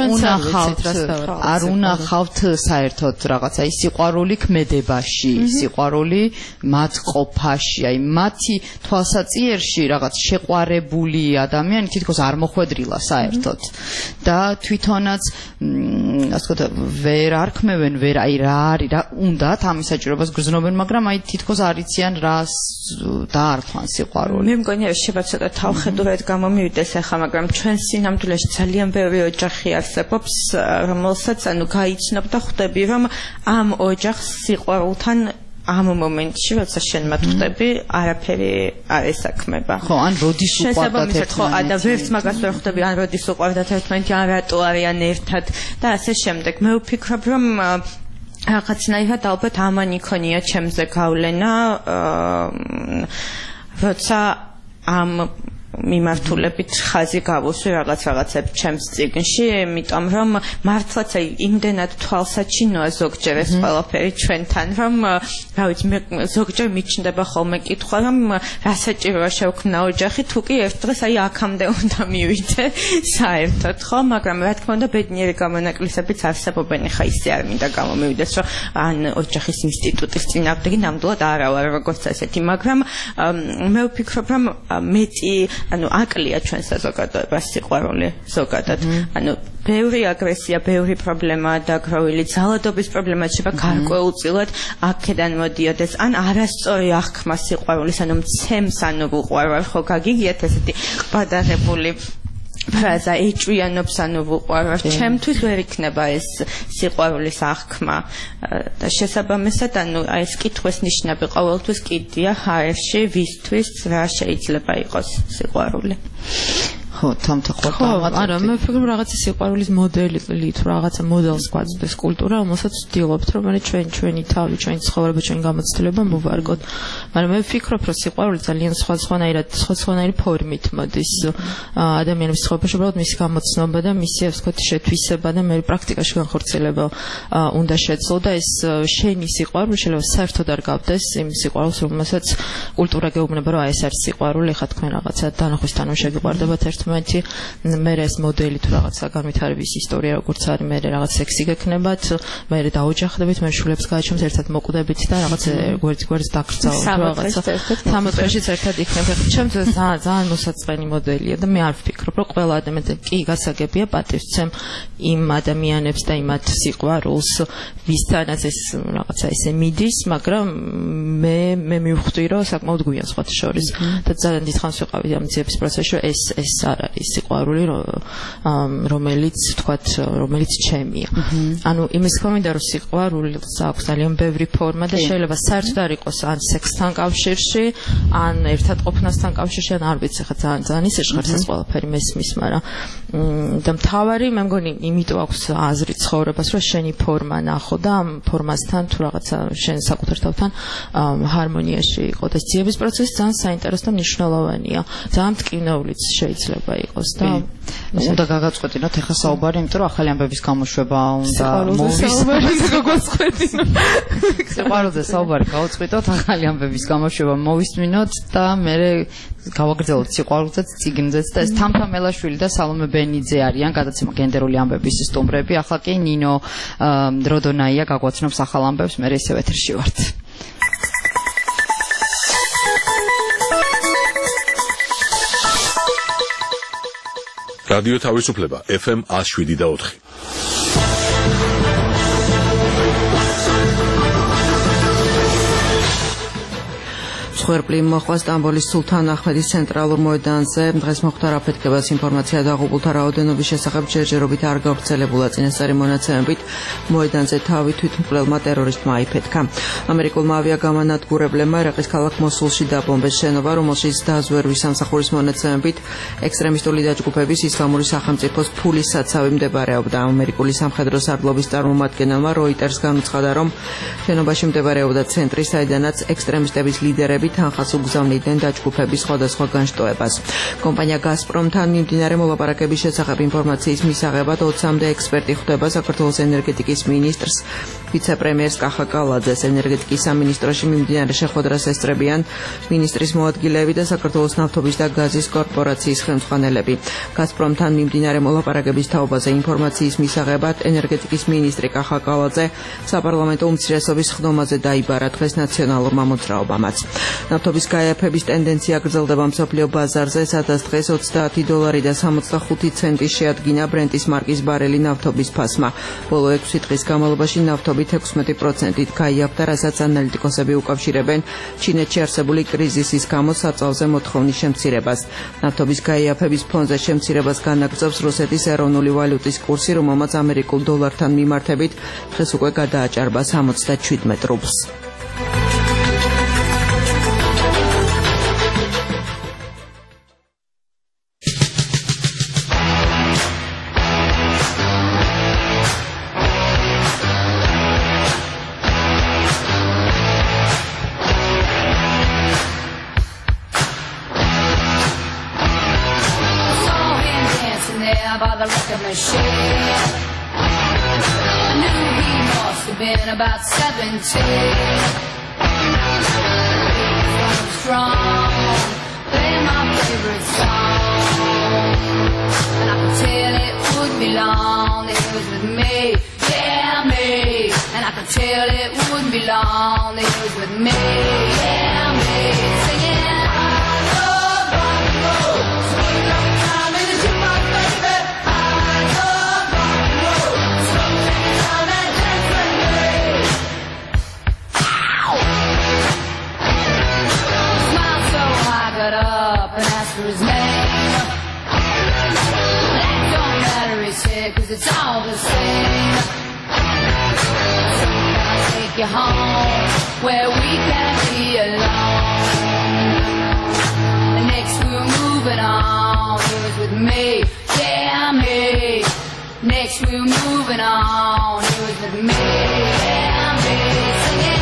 არ უნახავთ საერთოდ რაღაცა ის სიყვარული ქმედებაში, სიყვარული მათ ყოფაში, აი მათი თვალსაწიერში რაღაც შეყვარებული ადამიანი თითქოს არ მოხვედრილა საერთოდ და თვითონაც ასე ვთქვათ ვერ არქმევენ, ვერ აი რა არის, რა უნდათ ამის საჭიროებას გრძნობენ, მაგრამ აი თითქოს არიციან რას დაარქვან სიყვარული. მე მგონია შეიძლება ცოტა თავხედურად გამომივიდეს ახლა, მაგრამ ჩვენ სინამდვილეში ძალიან ბევრი ოჯახი არსებობს, რომელსაც ანუ გაიცნობ და ხვდები, რომ ამ ოჯახს სიყვარულთან ამ მომენტში, როცა შენ მათ ხვდები, არაფერი არ ესაქმება. ხო, ან როდის უყვარდათ ერთმანეთი. და ვერც მაგას ვერ ხვდები, ან როდის უყვარდათ ერთმანეთი, ან რატო არიან ერთად და ასე შემდეგ. მე ვფიქრობ, რომ რაღაცნაირად ალბათ ამან იქონია ჩემზე გავლენა, როცა ამ მიმართულებით ხაზი გავუსვი რაღაცებს ჩემს წიგნში, იმიტომ რომ მართლაც აი იმდენად თვალსაჩინოა ზოგჯერ ეს ყველაფერი ჩვენთან, რომ რა ვიცი, მე ზოგჯერ მიჩნდება ხოლმე კითხვა, რომ რა საჭიროა შევქმნა ოჯახი, თუ კი ერთ დღეს აი აქამდე უნდა მივიდე საერთოდ, ხო, მაგრამ რა თქმა უნდა ბედნიერი გამონაკლისებიც არსებობენ, ხა ისე არ მინდა გამომივიდეს, რომ ან ოჯახის ინსტიტუტის წინააღმდეგი ნამდვილად არა ვარ როგორც ასეთი, მაგრამ მე ვფიქრობ, რომ მეტი ანუ აკლია ჩვენ საზოგადოებას სიყვარული ზოგადად. ანუ ბევრი აგრესია, ბევრი პრობლემაა დაგროვილი, ძალადობის პრობლემა შეიძლება გარკვეულწილად აქედან მოდიოდეს, ან არასწორი აღქმა სიყვარულის, ანუ მცემს, ანუ ვუყვარვარ, ხო გაგიგიათ ესეთი ყბადაღებული ფრაზა ეჭვიანობს, ანუ ვუყვარვარ. ჩემთვის ვერ იქნება ეს სიყვარულის აღქმა და შესაბამისად, ანუ აი ეს კითხვის ნიშნები ყოველთვის კიდია ჰაერში, ვისთვის რა შეიძლება იყოს სიყვარული. ხო, თამთახვარდა. არა, მე ვფიქრობ რაღაცა სიყვარულის მოდელი თუ რაღაცა მოდელს გვაწვდის კულტურა, რომელსაც ვცდილობთ, რომ ჩვენი თავი, ჩვენი ცხოვრება, ჩვენი გამოცდილება მოვარგოთ. მაგრამ მე ვფიქრობ, რომ სიყვარული ძალიან სხვადასხვანაირი ფორმით მოდის ადამიანების ცხოვრებაში, უბრალოდ მისი გამოცნობა და მისი ასე ვთქვათ შეთვისება და მე პრაქტიკაში განხორციელება უნდა შეძლო და ეს შენი სიყვარული შეიძლება საერთოდ არ გავდეს იმ სიყვარულს, რომელსაც კულტურა გეუბნება, რომ აი ეს არის სიყვარული, ხა თქვენ რაღაცა დანახვისთანავე შეგიყვარდებათ მე ეს მოდელი თუ რაღაცა განვითარების ისტორია როგორც არის, მე რაღაც სექსი გექნებათ, მე დაოჯახდებით, მე შულებს გააჩვენთ, ერთად მოკვდებით და რაღაც გვერდს დაგრძალოთ რაღაცა 60 წელშიც ერთად იქნებთ. ჩემთვის ძალიან მოსაწყენი მოდელია და მე არ ვფიქრობ, რომ ყველა ადამიანი კი გასაგებია პატივცემ იმ ადამიანებს და იმათ სიყვარულს, ვისთანაც ეს რაღაცა ესე მიდის, მაგრამ მე მივხვდი, რომ საკმაოდ გვიან სხვათა შორის და ძალიან დიდხანს ვიყავი ამ ძიების პროცესში, რომ ეს არ არის სიყვარული, რომელიც ჩემია. ანუ იმის კომენტა რომ სიყვარულს აქვს ძალიან ბევრი ფორმა და შეიძლება საერთოდ არ იყოს ან სექსთან კავშირში, ან ერთად ყოფნასთან კავშირში, ან არ ვიცი, ხა ძალიან ისე ჟღერს ეს ყველაფერი მესმის, მაგრამ და მთავარი მე მგონი იმიტომ აქვს აზრი ცხოვრებას, რომ შენი ფორმა ნახო და ამ ფორმასთან თუ რაღაცა შენ საკუთარ თავთან ჰარმონიაში იყო და ძიების პროცესი ძალიან საინტერესო და მნიშვნელოვანია. ძალიან მტკივნეულიც შეიძლება იყოს და უნდა გაგაწყვეტინოთ ახლა საუბარი, იმიტომ რომ ახალი ამბების გამოშვება უნდა სიყვარულზე საუბარი გავაწყვეტოთ, ახალი ამბების გამოშვება მოვისმინოთ და მე გავაგრძელოთ სიყვარულზეც, წიგნზეც და ეს თამთა მელაშვილი და სალომე ბენიძე არიან გადაცემა გენდერული ამბების სტუმრები. ახლა კი ნინო დროდონაია გაგვაცნობს ახალ ამბებს, მე ისევ ეთერში ვართ. რადიო თავისუფლება FM 107.4. მსხვერპლი მოხდა სტამბოლის სულთან აჰმედის ცენტრალურ მოედანზე. დღეს მოხდა რაფეთქებას ინფორმაცია დაღუპულთა რაოდენობის შესახებ ჯერჯერობით არ გავრცელებულა. წინასწარი მონაცემებით მოედანზე თავი თვითმკვლელმა ტერორისტმა აიფეთქა. ამერიკულმა ავიაგამანადგურებლებმა ერაყის ქალაქ მოსულში დაბომბეს შენობა, რომელშიც დაზვერვის სამსახურის მონაცემებით ექსტრემისტული დაჯგუფების ისლამური სახელმწიფოს ფულის საცავი მდებარეობდა. ამერიკული სამხედრო სარდლობის წარმომადგენელმა როიტერს განუცხადა, რომ შენობაში მდებარეობდა ცენტრი, საიდანაც ექსტრემისტების ლიდერები თანხას უგზავნიდნენ დაჯგუფების სხვადასხვა განშტოებას. კომპანია გაზპრომთან მიმდინარე მოლაპარაკების შესახებ ინფორმაციის მისაღებად 20-მდე ექსპერტი ხვდება საქართველოს ენერგეტიკის მინისტრს, ვიცე-პრემიერს კახა კალაძეს. ენერგეტიკის სამინისტროში მიმდინარე შეხვედრას ესწრებიან მინისტრის მოადგილეები და საქართველოს ნავთობის და გაზის კორპორაციის ხელმძღვანელები. გაზპრომთან მიმდინარე მოლაპარაკების თაობაზე ინფორმაციის მისაღებად ენერგეტიკის მინისტრი კახა კალაძე საპარლამენტო უმცირესობის ხდომაზე დაიბარა დღეს ნაციონალურმა მოძრაობამაც. ნავთობის გაიაფების ტენდენცია გრძელდება მსოფლიო ბაზარზე, სადაც დღეს $30 და 65 ცენტი შეადგინა ბრენტის მარკის ბარელი ნავთობის ფასმა. ბოლო 6 დღის განმავლობაში ნავთობით 16%-ით გაიაფდა, რასაც ანალიტიკოსები უკავშირებენ ჩინეთში არსებული კრიზისის გამო საწვავზე მოთხოვნის შემცირებას. ნავთობის გაიაფების ფონზე შემცირებას განაგრძობს რუსეთის ეროვნული ვალუტის კურსი, რომელმაც ამერიკულ დოლართან მიმართებით დღეს უკვე გადააჭარბა 77 რუბლს. By the record machine, I knew he must have been about 17. Strong, playing my favorite song, and I could tell it wouldn't be long that he was with me, yeah me. And I could tell it wouldn't be long that he was with me, yeah me. Singing. And ask for his name. That don't matter, he said, 'cause it's all the same. So I'll take you home where we can be alone. And next we were moving on, he was with me, yeah me. Next we were moving on, he was with me, yeah me. Singing.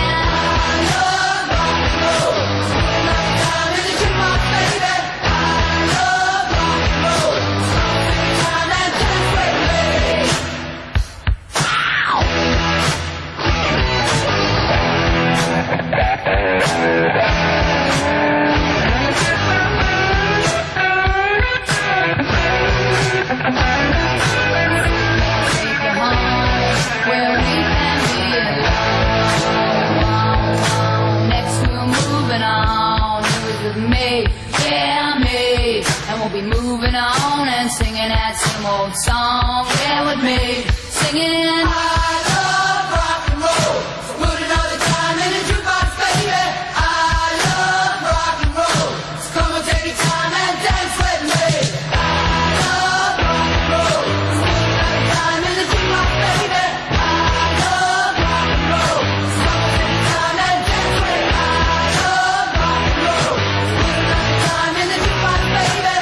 Singing that same old song, yeah, with me, singing. I love rock and roll. So put another time in the jukebox, baby. I love rock and roll. So come and take your time and dance with me. I love rock and roll. So put another time in the jukebox, baby. I love rock and roll. So come and take your time and dance with me. I love rock and roll. So put another time in the jukebox, baby.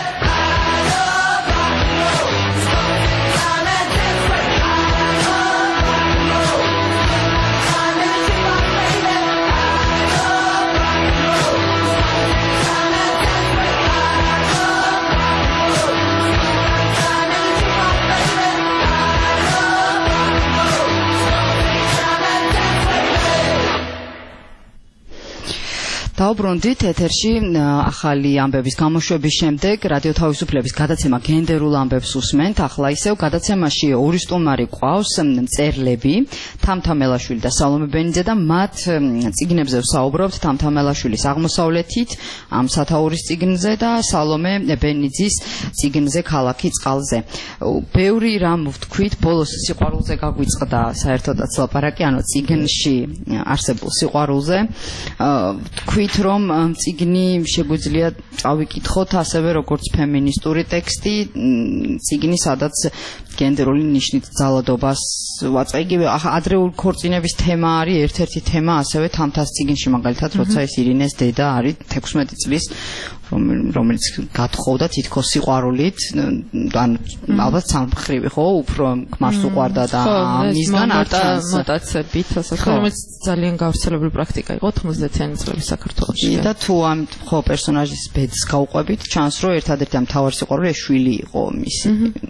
დავბრუნდით ეთერში ახალი ამბების გამოშვების შემდეგ რადიო თავისუფლების გადაცემა გენდერულ ამბებს უსმენთ. ახლა ისევ გადაცემაში ორი სტუმარი ყავს, მწერლები თამთამელაშვილი და სალომე ბენიძე და მათ წიგნებზე ვსაუბრობთ. თამთამელაშვილის აღმოსავლეთით ამ სათაურის წიგნზე და სალომე ბენიძის წიგნზე ქალაქი წყალზე. ბევრი რამ ვთქვით, ბოლოს სიყვარულზე გაგვიწყდა საერთოდაც ლაპარაკი, ანუ წიგნში არსებულ სიყვარულზე. ვთქვით რომ წიგნი შეგვიძლია წავიკითხოთ ასევე როგორც ფემინისტური ტექსტი, წიგნი სადაც გენდერული ნიშნით ძალადობას ვაწყე. იგივე ადრეული ქორწინების თემა არის ერთ-ერთი თემა ასევე თამთას წიგნში მაგალითად როცა ეს ირინეს დედა არის 16 წლის რომელიც გათხოვდა თითქოს სიყვარულით, ანუ ალბათ სამხრივი ხო, უფრო ქმარს უყვარდა და მისგან არჩანს მოტაცებით, ასე რომელიც ძალიან გავრცელებული პრაქტიკა იყო 90-იანი წლების საქართველოში. და თუ ამ ხო პერსონაჟის ბედს გავყვებით, ჩანს რომ ერთადერთი ამ მთავარი სიყვარული ეს შვილი იყო მისი.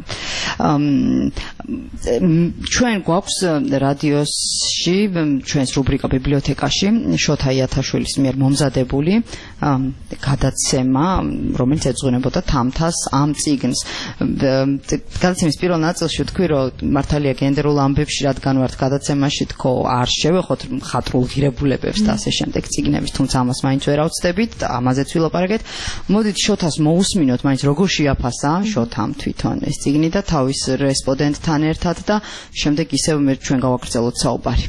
ჩვენ გვაქვს რადიოში, ჩვენს რუბრიკა ბიბლიოთეკაში შოთა იათაშვილის მიერ მომზადებული გადაცემა, რომელიც ეძღვნებოდა თამთას ამ წიგნს. გადაცემის პირველ ნაწილში თქვი, რომ მართალია გენდერულ ამბებში, რადგან ვართ გადაცემაში, თქო, არ შევეხოთ მხატვრულ ღირებულებებს და ასე შემდეგ წიგნების, თუმცა ამას მაინც ვერ ავწდებით, ამაზეც ვილაპარაკეთ. მოდით შოთას მოусმინოთ, მაინც როგორ შეაფასა შოთამ თვითონ ეს წიგნი და თავის რესპონდენტთან ერთად და შემდეგ ისევ მე ჩვენ გავაგრძელოთ საუბარი.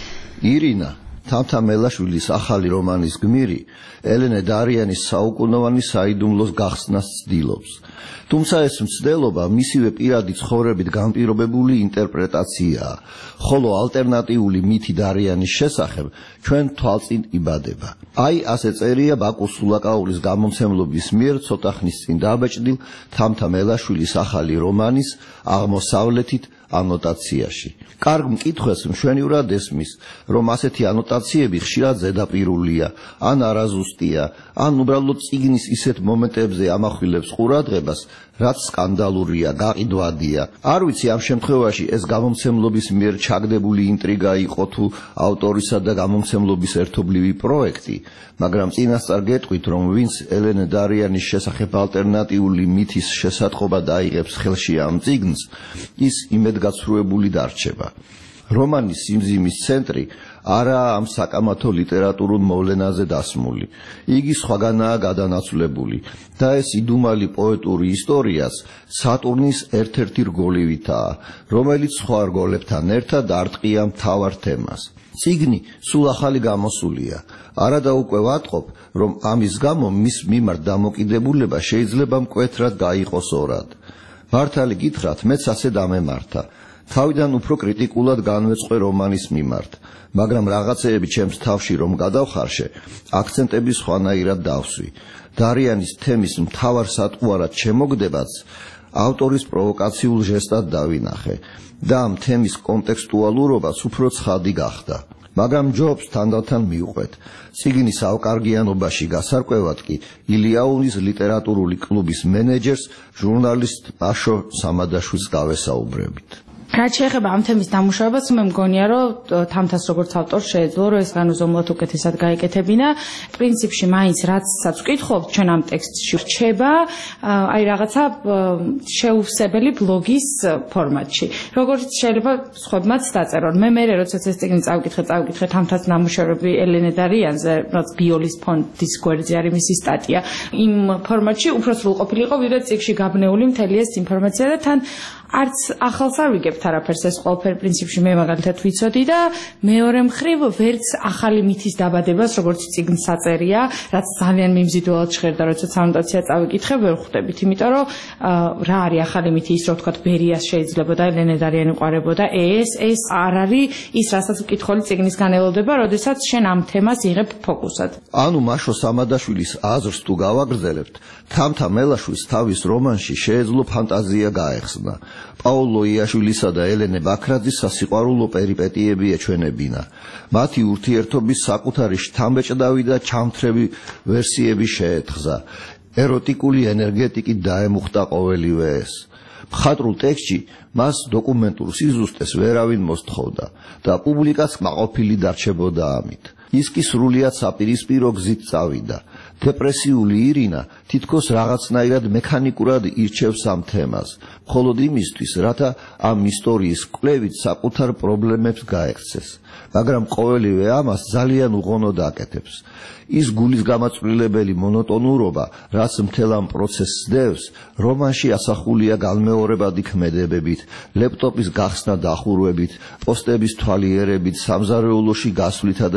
ირინა თამთა მელაშვილის ახალი რომანის გმირი ელენე დარიანის საუკუნოვანი საიდუმლოს გახსნას ცდილობს. თუმცა ეს მცდელობა მისივე პირადი ცხოვრებით განპირობებული ინტერპრეტაციაა, ხოლო ალტერნატიული მითი დარიანის შესახებ ჩვენ თვალწინ იბადება. აი ასე წერია ბაკუს სულაკაურის გამომცემლობის მიერ ცოტა ხნის წინ დაბეჭდილ თამთა მელაშვილის ახალი რომანის აღმოსავლეთით ანოტაციაში. კარგ მკითხვას მშვენივრად ესმის, რომ ასეთი ანოტაციები ხშირად ზედაპირულია, ან არაზუსტია, ან უბრალოდ წიგნის ისეთ მომენტებზე ამახვილებს ყურადღებას, რაც სკანდალურია, გაყიდვადია. არ ვიცი ამ შემთხვევაში ეს გამომცემლობის მიერ ჩაგდებული ინტრიგა იყო თუ ავტორისა და გამომცემლობის ერთობლივი პროექტი, მაგრამ წინასწარ გეტყვით, რომ ვინც ელენე დარიანის შესახებ ალტერნატიული მითის შესატყობა დაიღებს ხელში ამ წიგნს, ის იმედგაცრუებული დარჩება. რომანის სიმძიმის ცენტრი არაა ამ საკამათო ლიტერატურულ მოვლენაზე დასმული. იგი სხვაგანაა გადანაცვლებული და ეს იდუმალი პოეტური ისტორიაც სატურნის ერთ-ერთი რგოლივითაა, რომელიც სხვა რგოლებთან ერთად არტყია მთავარ თემას. წიგნი სულ ახალი გამოსულია. არადა უკვე ვატყობ, რომ ამის გამო მის მიმართ დამოკიდებულება შეიძლება მკვეთრად გაიყოს ორად. მართალი გითხრათ, მეც ასე დამემართა. თავიდან უფრო კრიტიკულად განვეწყე რომანის მიმართ, მაგრამ რაღაცეები ჩემს თავში რომ გადავხარშე, აქცენტები სხვანაირად დავსვი. დარიანის თემის მთავარ სატყუარად შემოგდებაც ავტორის პროვოკაციულ ჟესტად დავინახე და ამ თემის კონტექსტუალურობას უფრო ცხადი გახდა. მაგრამ ჯობს თანდათან მიუყვეთ. წიგნის ავკარგიანობაში გასარკვევად კი ილიაუნის ლიტერატურული კლუბის მენეჯერს ჟურნალისტ პაშო სამადაშვილს გავესაუბრებით. რაც შეეხება ამ თემის დამუშავებას, მე მგონია, რომ თამთას როგორც ავტორს შეეძლო, რომ ეს განუზომლად უკეთესად გაეკეთებინა. პრინციპში მაინც რაცაც ვკითხავთ, ჩვენ ამ ტექსტში რჩება, აი რაღაცა შეუვსებელი ბლოგის ფორმატში. როგორც შეიძლება სხვებმაც დაწერონ. მე როდესაც ეს წიგნი წავკითხე თამთას ნამუშევრები ელენე დარიანზე, რაც ბიოლის ფონდის გვერდზე არის მისი სტატია. იმ ფორმატში უფრო სრულყოფილიყო, ვიდრე წიგნში გაბნეული მთელი ეს ინფორმაცია და თან არც ახალს არ ვიგებთ არაფერს, ეს ყველაფერი პრინციპში მე მაგალითად ვიცოდი და მეორე მხრივ ვერც ახალი მითის დაბადებას, როგორც წიგნს აწერია, რაც ძალიან მიმზიდველად ჟღერდა, როდესაც ანოტაცია წავიკითხე, ვერ ხვდებით, იმიტომ რომ რა არის ახალი მითი, ის რო ვთქვათ, ბერიას შეიძლებოდა ელენე დარიანი უყარებოდა, ეს არ არის ის, რასაც მკითხველი წიგნისგან ელოდება, როდესაც შენ ამ თემას იღებ ფოკუსად. ანუ მაშო სამადაშვილის აზრს თუ გავაგრძელებთ, თამთა მელაშვილს თავის რომანში შეეძლო ფანტაზია გაეხსნა. პაოლო იაშვილისა და ელენე ბაქრაძის სასიყვარულო პერიპეტიები ეჩვენებინა. მათი ურთიერთობის საკუთარი შთამბეჭდავი და ჩამთრევი ვერსიები შეეთხზა. ეროტიკული ენერგეტიკით დაემუხტა ყოველივე ეს. მხატვრულ ტექსტში მას დოკუმენტურ სიზუსტეს ვერავინ მოსთხოვდა და პუბლიკაც კმაყოფილი დარჩებოდა ამით. ის კი სრულიად საპირისპირო გზით წავიდა. დეპრესიული ირინა თითქოს რაღაცნაირად მექანიკურად ირჩევს ამ თემას, მხოლოდ იმისთვის, რათა ამ ისტორიის კვლევით საკუთარ პრობლემებს გაექცეს. მაგრამ ყოველივე ამას ძალიან უღონოდ აკეთებს. ის გულის გამაწვრილებელი მონოტონურობა, რაც მთელ ამ პროცესს დევს, რომანში ასახულია განმეორებადი ქმედებებით, ლეპტოპის გახსნა დახურვებით, პოსტების თვალიერებით, სამზარეულოში გასვლითა და ჩაის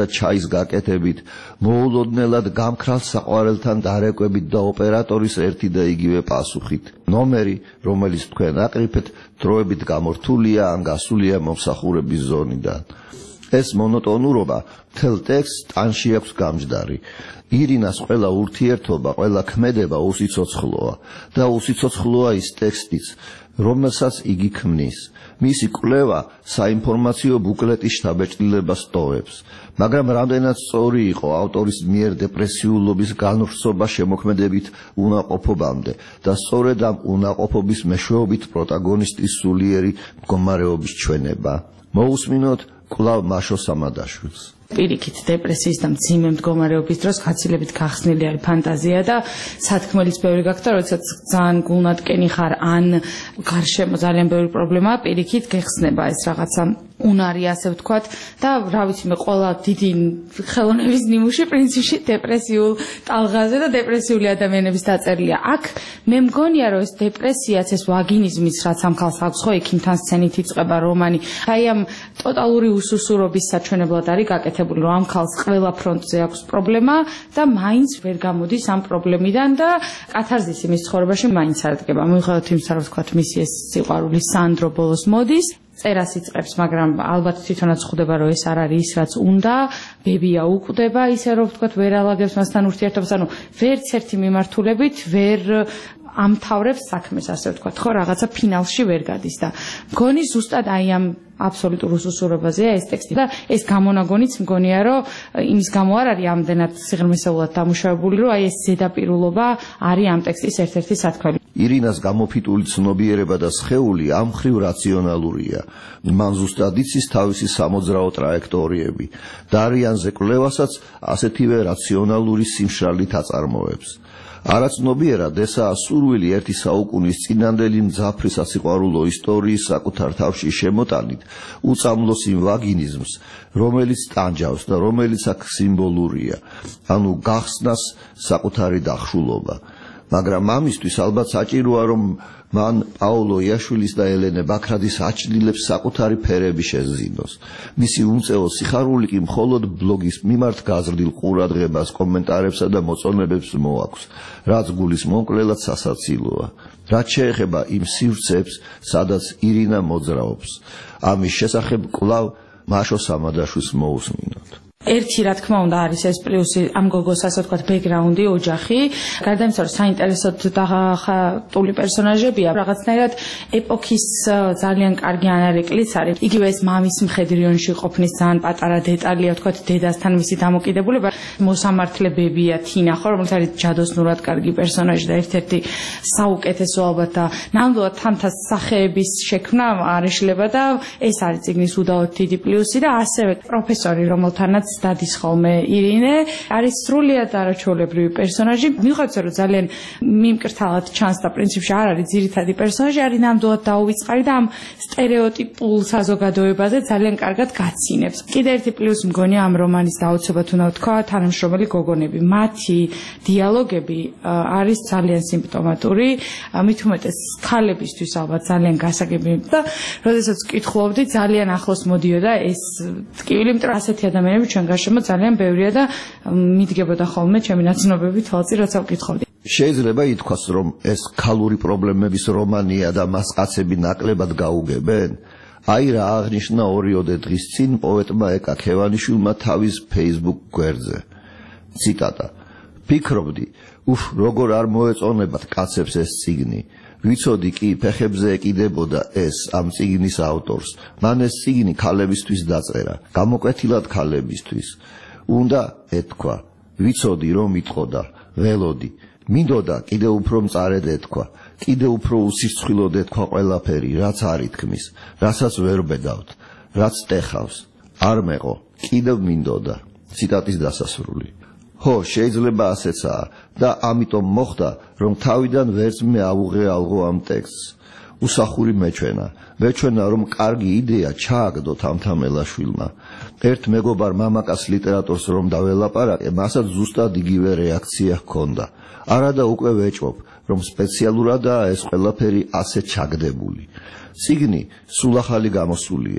სცენარის გაკეთებით, მოულოდნელად გამქრალ საყვარელთან დარეკვებით და ოპერატორის ერთი და იგივე პასუხით. ნომერი, რომელიც თქვენ აკრიფეთ, დროებით გამორთულია ან გასულია მომსახურების ზონიდან. ეს მონოტონურობა მთელ ტექსტს ტანში აქვს გამჯდარი. ირინას ყველა ურთიერთობა, ყველა ქმედება უსიცოცხლოა და უსიცოცხლოა ის ტექსტიც, რომელსაც იგი ქმნის. მისი კვლევა საინფორმაციო ბუკლეტის შთაბეჭდილებას ტოვებს, მაგრამ რამდენად სწორი იყო ავტორის მიერ დეპრესიულობის განვრცობა შემოქმედებით უნაყოფობამდე და სწორედ ამ უნაყოფობის მეშვეობით პროტაგონისტის სულიერი მდგომარეობის ჩვენება. მოусმინოთ კვლავ მაშო სამადაშვილს. პირიქით დეპრესიის და მძიმე მდგომარეობის დროს გაცილებით გახსნილი არის ფანტაზია და სათქმელიც ბევრი გაქვს და როდესაც ძალიან გულნატკენი ხარ ან გარშემო ძალიან ბევრი პრობლემაა, პირიქით გეხსნება ეს რაღაცა უნარი, ასე ვთქვათ, და რა ვიცი მე ყველა დიდი ხელოვნების ნიმუში პრინციპში დეპრესიულ ტალღაზე და დეპრესიული ადამიანების დაწერილია. აქ მე მგონია რომ ეს დეპრესიაც, ეს ვაგინიზმიც, რაც ამ ქალს აქვს, ხო ექიმთან სცენით იწყება რომანი, აი ამ ტოტალური უსუსურობის საჩვენებლად არის გაკეთებული, რომ ამ ქალს ყველა ფრონტზე აქვს პრობლემა და მაინც ვერ გამოდის ამ პრობლემიდან და კათარზისი მის ცხოვრებაში მაინც არადგება. მიუხედავად იმისა, რომ ვთქვათ, მისი ეს სიყვარული სანდრო ბოლოს მოდის, წერას იწყებს, მაგრამ ალბათ თვითონაც ხვდება, რომ ეს არ არის ის, რაც უნდა, ბებია უკვდება, ისე რომ ვთქვათ, ვერ ალაგებს მასთან ურთიერთობას, ანუ ვერც ერთი მიმართულებით ვერ ამთავრებს საქმეს, ასე ვთქვათ, ხო, რაღაცა ფინალში ვერ გადის და მგონი ზუსტად აი ამ აბსოლუტურ უსუსურობაზეა ეს ტექსტი და ეს გამონაგონიც მგონია, რომ იმის გამო არ არის ამდენად სიღრმისეულად დამუშავებული, რომ აი ეს ზედაპირულობა არის ამ ტექსტის ერთ-ერთი სათქმელი. ირინას გამოფიტული ცნობიერება და სხეული ამ მხრივ რაციონალურია. მან ზუსტად იცის თავისი სამოძრაო ტრაექტორიები და არიანზე კვლევასაც ასეთივე რაციონალური სიმშრალით აწარმოებს. არაცნობიერად ესაა სურვილი ერთი საუკუნის წინანდელი მძაფრი სასიყვარულო ისტორიის საკუთარ თავში შემოტანით უწამლოს იმ ვაგინიზმს, რომელიც ტანჯავს და რომელიც აქ სიმბოლურია, ანუ გახსნას საკუთარი დახშულობა. მაგრამ ამისთვის ალბათ საჭიროა, რომ მან პაოლო იაშვილის და ელენე ბაქრაძის აჩნილებს საკუთარი ფერები შეზინოს. მისი უმწეო სიხარული კი მხოლოდ ბლოგის მიმართ გაზრდილ ყურადღებას, კომენტარებსა და მოწონებებს მოაქვს, რაც გულის მომკვლელად სასაცილოა. რაც შეეხება იმ სივრცეებს, სადაც ირინა მოძრაობს, ამის შესახებ კვლავ მაშო სამადაშვილს მოусმინოთ. ერთი რა თქმა უნდა არის ეს პლუსი ამ გოგოს, ასე ვთქვათ, ბექგრაუნდი, ოჯახი. გარდა იმისა, რომ საინტერესოდ დახატული პერსონაჟებია, რაღაცნაირად ეპოქის ძალიან კარგი ანარეკლიც არის. იგივე ეს მამის მხედრიონში ყოფნის ძალიან პატარა დეტალია, ვთქვათ, დედასთან მისი დამოკიდებულება. მოსამართლებებია თინა, ხო, რომელიც არის ჯადოსნურად კარგი პერსონაჟი და ერთ-ერთი საუკეთესო ალბათ და ნამდვილად თამთა სახეების შექმნა არ ეშლება და ეს არის წიგნის უდაოდ დიდი პლუსი და ასევე პროფესორი, რომელთანაც დადის ხოლმე ირინე, არის სრულიად არაჩვეულებრივი პერსონაჟი. მიუხედავად რომ ძალიან მიმკრთალად ჩანს და პრინციპში არ არის ძირითადი პერსონაჟი, არის ნამდვილად დაუვიწყარი და ამ სტერეოტიპულ საზოგადოებაზე ძალიან კარგად გაცინებს. კიდე ერთი პლუსი მგონია ამ რომანის დაუცებად უნდა ვთქვა, თანამშრომელი გოგონები. მათი დიალოგები არის ძალიან სიმპტომატური, მით უმეტეს ქალებისთვის ალბათ ძალიან გასაგები და როდესაც ვკითხულობდი, ძალიან ახლოს მოდიოდა ეს ტკივილი, იმიტომ რომ ასეთი ადამიანები ჩვენ გარშემო ძალიან ბევრია და მიდგებოდა ხოლმე ჩემი ნაცნობები თვალწინ, როცა ვკითხავდი. შეიძლება ითქვას, რომ ეს ქალური პრობლემების რომანია და მას კაცები ნაკლებად გაუგებენ? აი რა აღნიშნა 2 დღის წინ პოეტმა ეკა ქევანიშვილმა თავის Facebook გვერდზე. ციტატა: "ფიქრობდი, როგორ არ მოეწონებათ კაცებს ეს წიგნი. ვიცოდი კი ფეხებზე ეკიდებოდა ეს ამ წიგნის ავტორს. მან ეს წიგნი ქალებისთვის დაწერა, გამოკვეთილად ქალებისთვის. უნდა ეთქვა, ვიცოდი რომ იტყოდა, ველოდი. მინდოდა კიდევ უფრო მწარედ ეთქვა, კიდევ უფრო უსირცხვილოდ ეთქვა ყველაფერი, რაც არ ითქმის, რასაც ვერ ბედავთ, რაც ტეხავს. არ მეყო, კიდევ მინდოდა." ციტატის დასასრული. ხო, შეიძლება ასეცაა და ამიტომ მოხდა, რომ თავიდან ვერც მე ავუღეალღო ამ ტექსტს. უსახური მეჩვენა, რომ კარგი იდეა ჩააგდო თამთამელაშვილმა. ერთ მეგობარ მამაკაც ლიტერატორს რომ დაველაპარაკე, მასაც ზუსტად იგივე რეაქცია ჰქონდა. არადა უკვე ვეჭვობ, რომ სპეციალურადაა ეს ყველაფერი ასე ჩაგდებული. წიგნი სულ ახალი გამოსულია.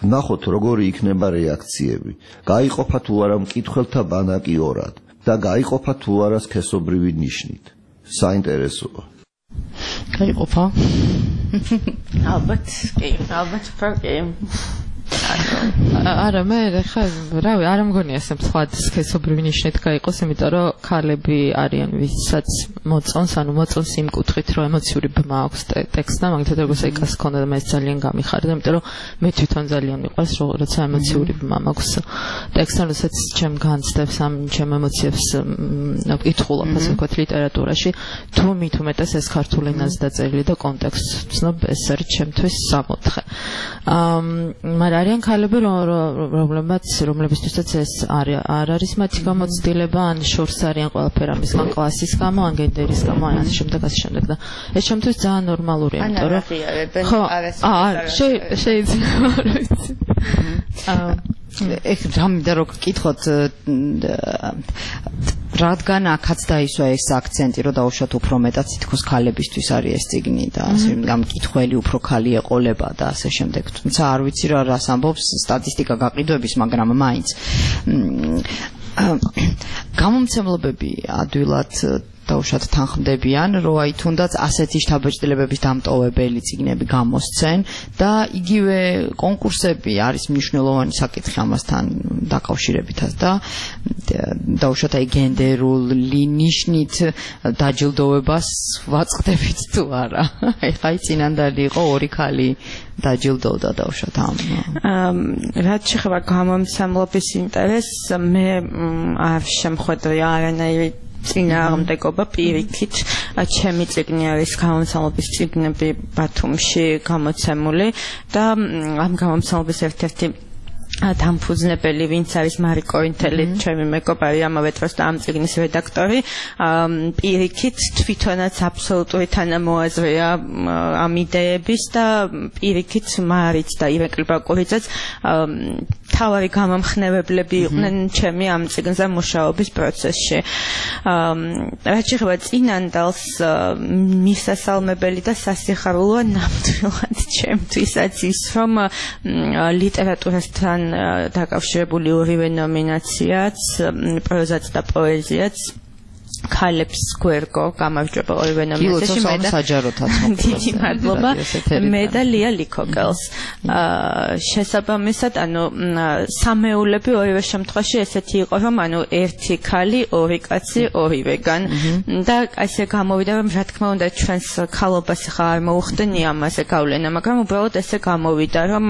ნახოთ როგორი იქნება რეაქციები. გაიყოფა თუ არა მკითხველთა ბანაკი ორად და გაიყოფა თუ არა სქესობრივი ნიშნით. საინტერესოა. გაიყოფა? ალბათ კი. არა მე ხა რავი არ მგონია ეს სხვა სქესობრივი ნიშნით გაიყოს, იმიტომ რომ ქალები არიან ვისაც მოწონს იმ კუთხით რომ ემოციური ბმა აქვს ტექსტმა, მაგალითად როგორც ეკას ქონდა და მე ძალიან გამიხარდა, იმიტომ რომ მე თვითონ ძალიან მიყვარს როცა ემოციური ბმა მაქვს ტექსტთან, როდესაც ჩემ განცდებს ამ ჩემ ემოციებს ვკითხულობ ასე ვთქვათ ლიტერატურაში, თუ მით უმეტეს ეს ქართულ ენაზე დაწერილი და კონტექსტს ვცნობ, ეს არის ჩემთვის საკითხი. მაგრამ არიან ქალები რომლებისთვისაც ეს არ არის მათი გამოცდილება, ან შორს არიან ყველაფერი ამისგან კლასის გამო, ან გენდერის გამო, ან ასე შემდეგ და ეს ჩემთვის ძალიან ნორმალურია, იმიტომ რომ ხო, შეიძლება არ ვიცი. რამდა რო გკითხოთ რადგან აქაც დაისვა ეს აქცენტი, რომ დაუშვათ უფრო მეტად თითქოს ქალებისთვის არის ეს წიგნი და ასე გამკითხველი უფრო ქალი ეყოლება და ასე შემდეგ. თუმცა არ ვიცი რა რას ამბობს სტატისტიკა გაყიდვების, მაგრამ მაინც გამომცემლობები ადვილად დაუშვათ თანხმდებიან, რომ აი თუნდაც ასეთი შთაბეჭდილებების დამტოვებელი წიგნები გამოსცენ და იგივე კონკურსები არის მნიშვნელოვანი საკითხი ამასთან დაკავშირებითაც და დაუშვათ აი გენდერული ნიშნით დაჯილდოებას ვაწყდებით თუ არა. აი წინანდალი იყო ორი ქალი დაჯილდოვდა დაუშვათ ამ. რაც შეეხება გამომცემლობის ინტერესს, მე არ შემხვედრი არანაირი წინააღმდეგობა პირიქით. ჩემი წიგნი არის გამომცემლობის წიგნები ბათუმში გამოცემული და ამ გამომცემლობის ერთ-ერთი დამფუძნებელი ვინც არის მარიკო ინთელი, ჩემი მეგობარი ამავე დროს და ამ წიგნის რედაქტორი, პირიქით თვითონაც აბსოლუტური თანამოაზრეა ამ იდეების და პირიქით მარიც და ირაკლი ბაკურიძეც თავარი გამამხნევებლები იყვნენ ჩემი ამ წიგნზე მუშაობის პროცესში. რაც შეეხება წინანდალს, მისასალმებელი და სასიხარულოა ნამდვილად ჩემთვისაც ის, რომ ლიტერატურასთან დაკავშირებული ორივე ნომინაციაც, პროზაც და პოეზიაც ქალებს გვერგო გამარჯვება ორივე ნომინაციაში. მე და საჯაროთაც დიდი მადლობა მე და ლია ლიქოგელს. შესაბამისად, სამეულები ორივე შემთხვევაში ესეთი იყო, რომ ერთი ქალი, ორი კაცი, ორივეგან და ასე გამოვიდა, რომ რა თქმა უნდა ჩვენს ქალობას ხა არ მოუხდენია ამაზე გავლენა, მაგრამ უბრალოდ ესე გამოვიდა, რომ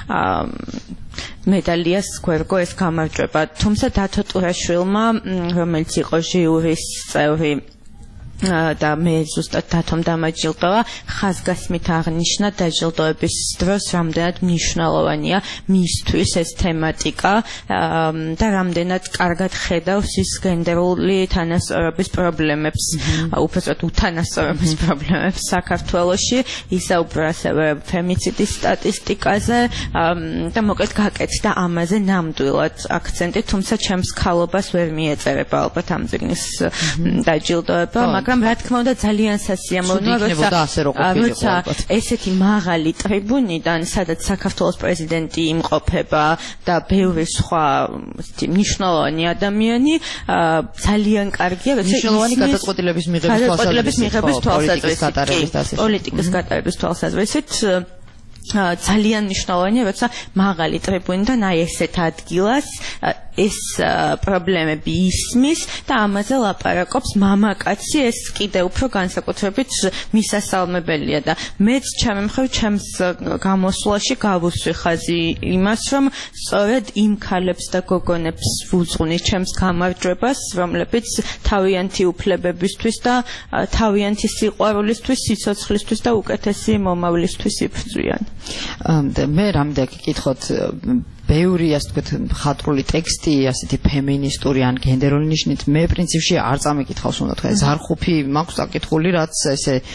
მედალიას გვერგო ეს გამარჯვება. თუმცა დათო ტურაშვილმა, რომელიც იყო ჟიურის წევრი და მე ზუსტად დათომ დამაჯილდოვა, ხაზგასმით აღნიშნა დაჯილდოების დროს რამდენად მნიშვნელოვანია მისთვის ეს თემატიკა და რამდენად კარგად ხედავს ის გენდერული თანასწორობის პრობლემებს, უბრალოდ უთანასწორობის პრობლემებს საქართველოში, ისაუბრა ასევე ფემიციდის სტატისტიკაზე და მოკლედ გაკეთდა ამაზე ნამდვილად აქცენტი, თუმცა ჩემს ქალობას ვერ მიეწერება ალბათ ამ წიგნის დაჯილდოება, მაგრამ რა თქმა უნდა ძალიან სასიამოვნოა, როცა ესეთი მაღალი ტრიბუნიდან, სადაც საქართველოს პრეზიდენტი იმყოფება და ბევრი სხვა მნიშვნელოვანი ადამიანი, ძალიან კარგია, როცა მნიშვნელოვანი გადაწყვეტილების მიღების თვალსაზრისით, პოლიტიკის გატარების თვალსაზრისით ძალიან მნიშვნელოვანია, როცა მაღალი ტრიბუნიდან აი ესეთ ადგილას ეს პრობლემები ისმის და ამაზე ლაპარაკობს მამაკაცი, ეს კიდე უფრო განსაკუთრებით მისასალმებელია და მეც ჩემი მხრივ ჩემს გამოსვლაში გავუსვი ხაზი იმას, რომ სწორედ იმ ქალებს და გოგონებს ვუძღვნი ჩემს გამარჯვებას, რომლებიც თავიანთი უფლებებისთვის და თავიანთი სიყვარულისთვის, სიცოცხლისთვის და უკეთესი მომავლისთვის იბრძვიან. მე რამდენ გკითხოთ ბევრი ასე ვთქვათ მხატვრული ტექსტი ასეთი ფემინისტური ან გენდერული ნიშნით მე პრინციპში არ წამიკითხავს უნდა თქვა ზარხუფი მაქვს საკითხული რაც ესე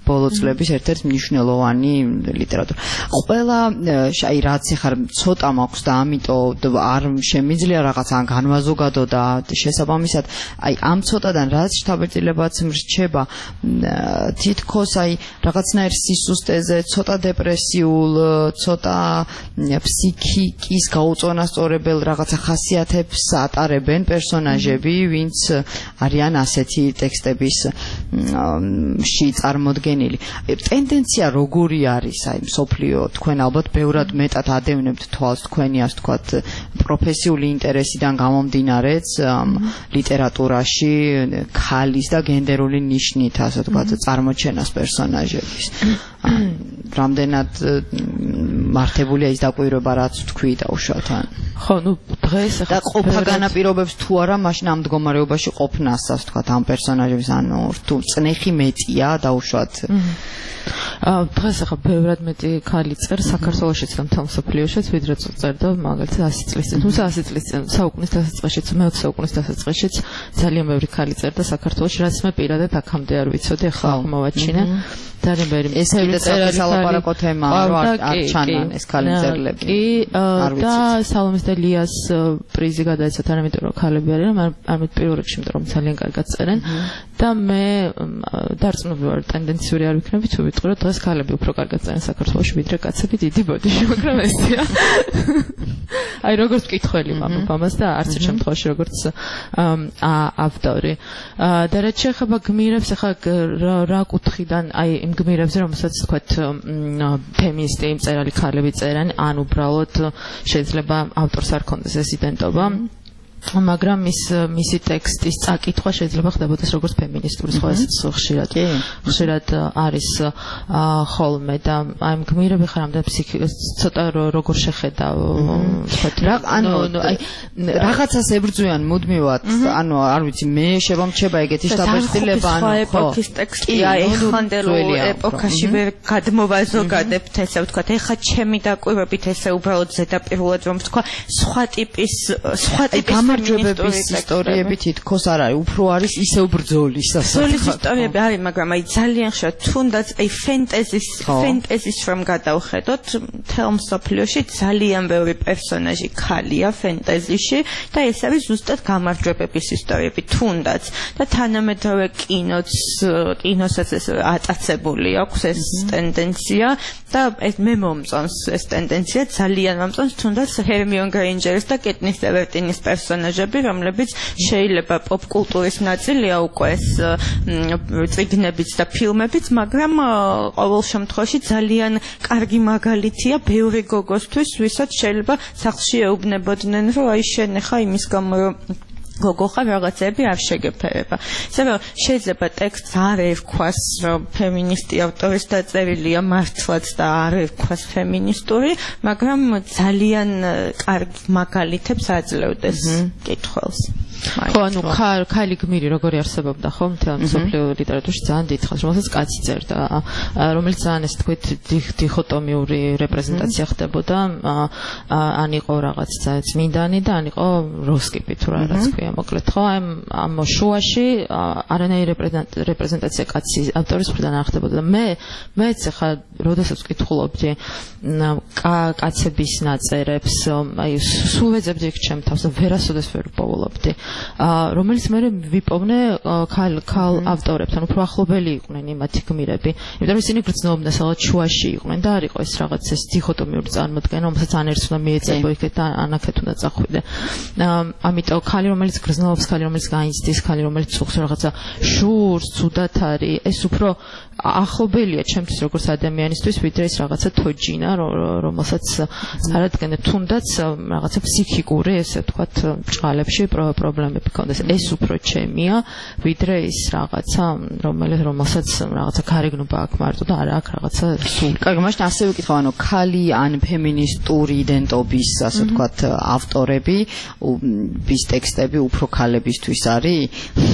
ბოლო წლების ერთ-ერთი მნიშვნელოვანი ლიტერატურა. ყველა აი რაც ეხარ ცოტა მაქვს და ამიტომ არ შემიძლია რაღაც ან განვაზოგადო და შესაბამისად აი ამ ცოტადან რაც შთაბეჭდილებაც მრჩება თითქოს აი რაღაცნაირ სისუსტეზე, ცოტა დეპრესიულ, ცოტა ფსიქიკის გაუწონასწორებელ რაღაცა ხასიათებს ატარებენ პერსონაჟები, ვინც არიან ასეთი ტექსტების ში წარმოდგენილი. ტენდენცია როგორი არის აი მსოფლიო თქვენ ალბათ ბევრად მეტად ადევნებთ თვალს თქვენი ასე ვთქვათ პროფესიული ინტერესიდან გამომდინარეც ლიტერატურაში ქალის და გენდერული ნიშნით ასე ვთქვათ წარმოჩენას პერსონაჟების. რამდენად მართებულია ის დაკვირვება რაც თქვი დაუშვათ ან ხო ნუ დღეს და ყოფა განაპირობებს თუ არა მაშინ ამ მდგომარეობაში ყოფნას ასე ვთქვათ ამ პერსონაჟების ანუ თუ წნეხი მეტია დაუშვათ დღეს ახლა ბევრად მეტი ქალი წერს საქართველოშიც და მთელ მსოფლიოშიც ვიდრე წერდა მაგალითად 100 წლის წინ თუმცა 100 წლის წინ საუკუნის დასაწყისშიც მე-20 საუკუნის დასაწყისშიც ძალიან ბევრი ქალი წერდა საქართველოში რაც მე პირადად აქამდე არ ვიცოდი ახლა აღმოვაჩინე ძალიან ბევრი ეს კიდე სალაპარაკო თემაა რომ არ ჩანან ეს ქალი წერლები კი და სალომეს და ლიას პრიზი გადაეცათ არ იმიტომ რომ ქალები არიან არამედ პირველ რიგში იმიტომ რომ ძალიან კარგად წერენ და მე დარწმუნებული ვარ ტენდენციური არ ვიქნები თუ ვიტყვი რომ დღეს ქალები უფრო კარგად წერენ საქართველოში ვიდრე კაცები დიდი ბოდიში მაგრამ ესეა აი როგორც მკითხველი მამას და არც ერთ შემთხვევაში როგორც ავტორი და რაც შეეხება გმირებს ახლა რა კუთხიდან აი იმ გმირებზე რომელსაც თქვათ ფემინისტი მწერალი ქალები წერენ ან უბრალოდ შეიძლება ავტორს არ ქონდეს ეს იდენტობა მაგრამ მისი ტექსტის წაკითხვა შეიძლება ხდებოდეს როგორც ფემინისტური სხვა ეს ხშირად არის ხოლმე და აი გმირები ხარ ამდენ ცოტა როგორ შეხედა ანუ აი რაღაცას ებრძვიან მუდმივად ანუ არ ვიცი მე შემომჩება ეგეთი შთაბეჭდილება ანუ ხო ეპოქის ტექსტია ეხანდელო ეპოქაში ვერ გადმოვაზოგადებთ ესე ვთქვათ ეხა ჩემი დაკვირვებით ესე უბრალოდ ზედაპირულად რომ ვთქვა სხვა ტიპის გამარჯვებების ისტორიები თითქოს არ არის, უფრო არის ისევ ბრძოლის ისტორიები არის, მაგრამ აი ძალიან ხშირად თუნდაც აი ფენტეზის რომ გადავხედოთ, მთელ მსოფლიოში ძალიან ბევრი პერსონაჟი ქალია ფენტეზიში და ეს არის ზუსტად გამარჯვებების ისტორიები თუნდაც და თანამედროვე კინოსაც ეს ატაცებული აქვს ეს ტენდენცია და მე მომწონს ეს ტენდენცია ძალიან მომწონს თუნდაც ჰერმიონ გრეინჯერის და კეტნის ევერტინის პერსონაჟები, რომლებიც შეიძლება პოპკულტურის ნაწილია უკვე ეს წიგნებიც და ფილმებიც, მაგრამ ყოველ შემთხვევაში ძალიან კარგი მაგალითია ბევრი გოგოსთვის, ვისაც შეიძლება სახლში ეუბნებოდნენ, რომ აი შენ ხა იმის გამო რომ გოგო ხარ რაღაცები არ შეგეფერება. ისევე შეიძლება ტექსტს არ ერქვას, რომ ფემინისტი ავტორის დაწერილია მართლაც და არ ერქვას ფემინისტური, მაგრამ ძალიან კარგ მაგალითებს აძლევდეს კითხვას. ხო, ანუ ქალი გმირი როგორი არსებობდა ხო მთელ მსოფლიო ლიტერატურაში ძალიან დიდხანს, რომელსაც კაცი წერდა, რომელიც ძალიან ეს თქვით დიქოტომიური რეპრეზენტაცია ხდებოდა, ან იყო რაღაც წმინდანი და ან იყო როსკიპი თუ რაღაც ქვია მოკლედ ხო ამ შუაში არანაირი რეპრეზენტაცია კაცი ავტორის მხრიდან არ ხდებოდა და მეც ახლა როდესაც ვკითხულობდი კაცების ნაწერებს აი სულ ვეძებდი იქ ჩემ თავს და ვერასოდეს ვერ ვპოულობდი რომელიც მე ვიპოვნე ქალ ავტორებთან უფრო ახლობელი იყვნენ იმათი გმირები იმიტომ რომ ისინი გრძნობდნენ სადღაც შუაში იყვნენ და არ იყო ეს რაღაც ეს დიქოტომიური წარმოდგენა რომელსაც ან ერთს უნდა მიეწებო იქეთ და ანაქეთ უნდა წახვიდე ამიტომ ქალი რომელიც გრძნობს ქალი რომელიც გაინსტის ქალი რომელიც წუხს რაღაცა შურს ცუდად არის ეს უფრო ახლობელია ჩემთვის როგორც ადამიანისთვის ვიდრე ეს რაღაცა თოჯინა რომელსაც წარადგენენ თუნდაც რაღაცა ფსიქიკური ესე ვთქვათ ჭყალებში პრობლემები ქონდეს ეს უფრო ჩემია ვიდრე ის რაღაცა რომელსაც რაღაცა გარეგნობა აქვს მარტო და არა აქვს რაღაცა სულ კარგი მაშინ ასე ვიკითხავ ანუ ქალი ან ფემინისტური იდენტობის ასე ვთქვათ ავტორები ვის ტექსტები უფრო ქალებისთვის არის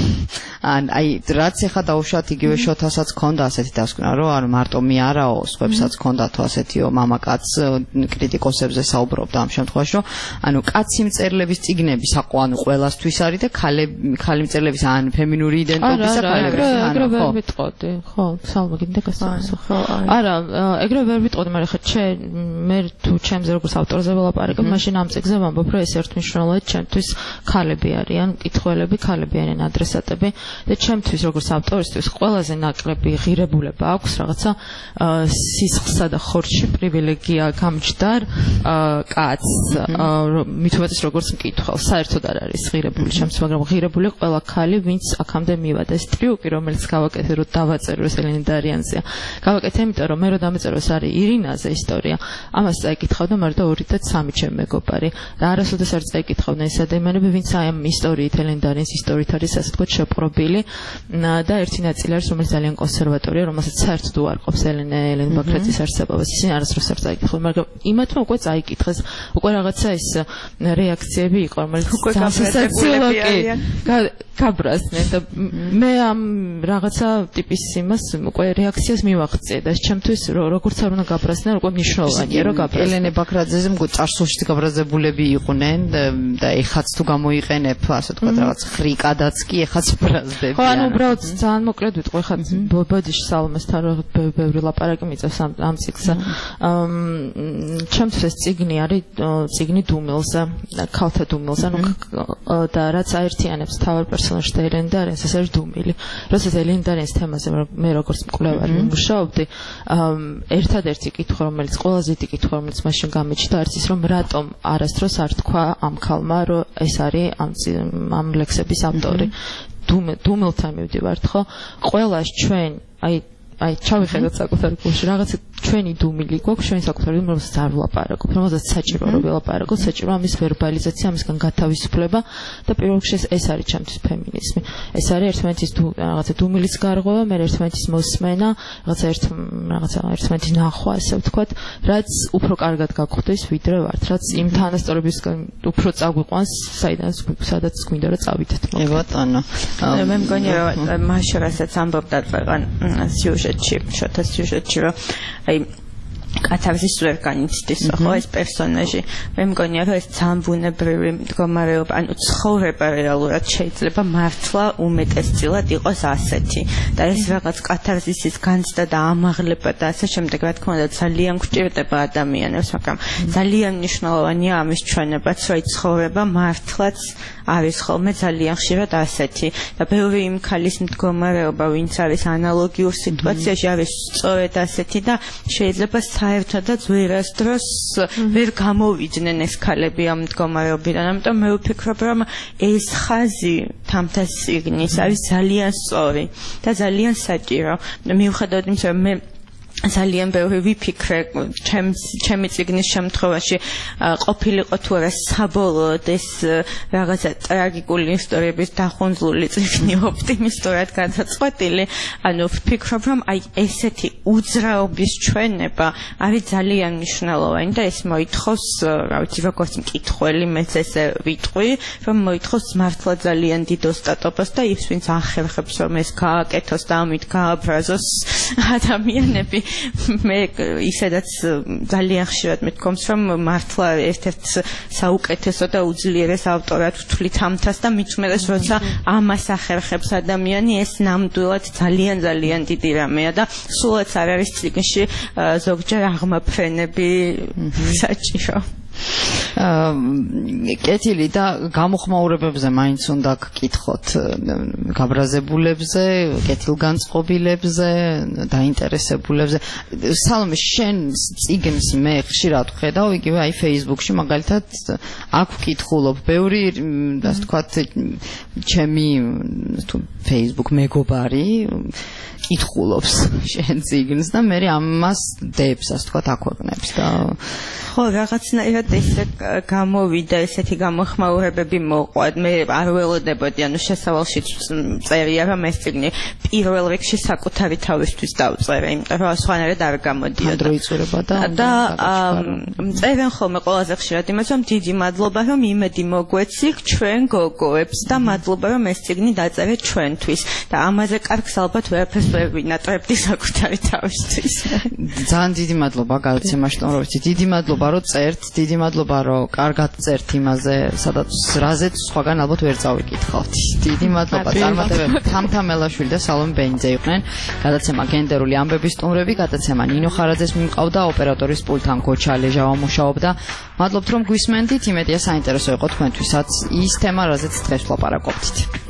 აი რაც ეხა დაუშვათ იგივე შოთასაც ქონდა ასეთი დასკვნა რომ არ მარტო მე არაო სხვებსაც ქონდა თუ ასეთიო მამაკაც კრიტიკოსებზე საუბრობდა ამ შემთხვევაში რომ ანუ კაცი მწერლების წიგნები საყო ანუ ყველასთვის არის და ხალი მწერლების ან ფემინური იდენტობის ეგრე ვერ ვიტყოდი ხო სალმა გინდა გასახსო ხო არა ეგრე ვერ ვიტყოდი მაგრამ ხა მე თუ ჩემზე როგორც ავტორზე ველაპარაკებ მაშინ ამ წიგნზე ვამბობ რომ ეს ერთმნიშვნელოვნად ჩემთვის ქალები არიან მკითხველები ქალები არიან ადრესატები და ჩემთვის როგორც ავტორისთვის ყველაზე ნაკლები ღირებულება აქვს რაღაცა სისხლსა და ხორცში პრივილეგია გამჯდარ კაცს მით უმეტეს როგორც მკითხველს საერთოდ არ არის ღირებული ჩემთვის მაგრამ ღირებული ყველა ქალი ვინც აქამდე მივადა ეს ტრიუკი რომელიც გავაკეთე რომ დავაწერო ეს ელენე დარიანზეა გავაკეთე იმიტომ რომ მე რომ დამეწერო ეს არის ირინაზე ისტორია ამას წაიკითხავდა მარტო 2 და 3 ჩემი მეგობარი და არასოდეს არ წაიკითხავდნენ ეს ადამიანები ვინც აი ამ ისტორიით ელენე დარიანის ისტორიით არის ასე ვთქვათ შეპყრობილი და ერთი ნაწილი არის რომელიც ძალიან კონსერვატორია რომელსაც საერთოდ უარყოფს ელენე ბაქრაძის არსებობას ისინი არასდროს არ წაიკითხავენ მაგრამ იმათმა უკვე წაიკითხეს უკვე რაღაცა ეს რეაქციები იყო რომელიც უკვე გაბრაზდნენ და მე ამ რაღაცა ტიპის იმას უკვე რეაქციას მივაღწია და ჩემთვის როგორც არ უნდა გაბრაზდნენ უკვე მნიშვნელოვანია რომ გაბრაზდნენ ელენე ბაქრაძეზე წარსულში გაბრაზებულები იყვნენ და ეხაც თუ გამოიყენებ ასე ვთქვათ რაღაც ხრიკადაც კი ეხაც ბრაზდები ხო ანუ უბრალოდ ძალიან მოკლედ ვიტყვი ხა ბოდიში სალმესთან რომ ბევრი ლაპარაკი მიწევს ამ წიგნზე ჩემთვის ეს წიგნი არის წიგნი დუმილზე ქალთა დუმილზე ანუ და რაც აერთიანებს თავარ პერსონაჟს და ელენე დარიანს ეს არის დუმილი როდესაც ელენე დარიანის თემაზე მე როგორც მკვლევარი ვიმუშაობდი ერთადერთი კითხვა რომელიც ყველაზე დიდი კითხვა რომელიც მაშინ გამიჩნდა არის ის რომ რატომ არასდროს არ თქვა ამ ქალმა რომ ეს არის ამ ლექსების ავტორი დუმილთან მივდივართ ხო ყველას ჩვენ აი ჩავიხედოთ საკუთარ გულში რაღაცა ჩვენი დუმილი გვაქვს ჩვენი საკუთარი დუმილი რომელსაც არ ვლაპარაკობ რომელსაც საჭირო რომ ველაპარაკოთ საჭირო ამის ვერბალიზაცია ამისგან გათავისუფლება და პირველ რიგში ეს არის ჩემთვის ფემინიზმი ეს არის ერთმანეთის რაღაცა დუმილის გარღვევა მე ერთმანეთის მოსმენა რაღაცა ერთმანეთის ნახვა ასე ვთქვათ რაც უფრო კარგად გაგხვდეს ვიდრე ვართ რაც იმ თანასწორებისგან უფრო წაგვიყვანს სადაც გვინდა რომ წავიდეთ ბატონო მე მგონია რომ მაშინ რასაც ამბობდა წეგან სიუჟეტში შოთა სიუჟეტში რომ აი კაცების ვერ განიცდის ხო ეს პერსონაჟი მე მგონია რომ ეს ძალიან ბუნებრივი მდგომარეობა ანუ ცხოვრება რეალურად შეიძლება მართლა უმეტესწილად იყოს ასეთი და ეს რაღაც კათარზისის განცდა და ამაღლება და ასე შემდეგ რა თქმა უნდა ძალიან გვჭირდება ადამიანებს მაგრამ ძალიან მნიშვნელოვანია ამის ჩვენებაც რომ ეს ცხოვრება მართლაც არის ხოლმე ძალიან ხშირად ასეთი და ბევრი იმ ქალის მდგომარეობა ვინც არის ანალოგიურ სიტუაციაში არის სწორედ ასეთი და შეიძლება საერთოდაც ვერასდროს ვერ გამოვიდნენ ეს ქალები ამ მდგომარეობიდან ამიტომ მე ვფიქრობ რომ ეს ხაზი თამთა წიგნის არის ძალიან სწორი და ძალიან საჭირო მიუხედავად იმისა რომ მე ძალიან ბევრი ვიფიქრე ჩემი წიგნის შემთხვევაში ყოფილიყო თუ არა საბოლოოდ ეს რაღაცა ტრაგიკული ისტორიების დახუნძლული წიგნი ოპტიმისტურად განსაწყვეტილი ანუ ვფიქრობ რომ აი ესეთი უძრაობის ჩვენება არის ძალიან მნიშვნელოვანი და ეს მოითხოვს რა ვიცი როგორც მკითხველი მეც ესე ვიტყვი რომ მოითხოვს მართლა ძალიან დიდ ოსტატობას და ის ვინც ახერხებს რომ ეს გააკეთოს და ამით გააბრაზოს ადამიანები მე ისედაც ძალიან ხშირად მეთქვამს რომ მართლა ერთ-ერთ საუკეთესო და უძლიერეს ავტორად ვთვლით ამთას და მithumedes როცა ამას ახერხებს ადამიანი ეს ნამდვილად ძალიან ძალიან დიდი რამეა და სულაც არ არის წიგნში ზოგჯერ აღმაფრენები საჭირო კეთილი და გამოხმაურებებზე მაინც უნდა გკითხოთ გაბრაზებულებზე, კეთილგანწყობილებზე, დაინტერესებულებზე. სალომე შენ წიგნს მე ხშირად ვხედავ, იგივე აი Facebook-ში მაგალითად აქ ვკითხულობ, ბევრი ასე ვთქვათ ჩემი Facebook მეგობარი კითხულობს შენ წიგნს და მე ამას დებს ასე ვთქვათ აქვეყნებს და ხო რაღაცნაირად ზუსტად ესე გამოვიდა, ესეთი გამოხმაურებები მოყვა. მე არ ველოდებოდი, ანუ შესავალში წერია, რომ ეს წიგნი პირველ რიგში საკუთარი თავისთვის დავწერე, იმიტომ რომ სხვანაირად არ გამოდიოდა. დროიწურება და წერენ ხოლმე ყველაზე ხშირად იმას, რომ დიდი მადლობა, რომ იმედი მოგვეციქ ჩვენ გოგოებს და მადლობა, რომ ეს წიგნი დაწერეთ ჩვენთვის. და ამაზე კარგს ალბათ ვერაფერს ვერ ვინატრებდი საკუთარი თავისთვის. ძალიან დიდი მადლობა გადაცემაშტომ რომ ვიცი. დიდი მადლობა რომ წერთ, დიდი მადლობა რომ კარგად წერთ იმაზე, სადაც რაზეც სხვაგან ალბათ ვერ წავიკითხავთ. დიდი მადლობა წარმატებები თამთა მელაშვილი და სალომე ბენიძე იყვნენ. გადაცემა გენდერული ამბების სტუმრები, გადაცემა ნინო ხარაძეს მიმყავდა, ოპერატორის პულტთან გოჩა ლეჟავა მუშაობდა. მადლობთ რომ გვისმენდით, იმედია საინტერესო იყო თქვენთვისაც ის თემა, რაზეც დღეს ვლაპარაკობდით.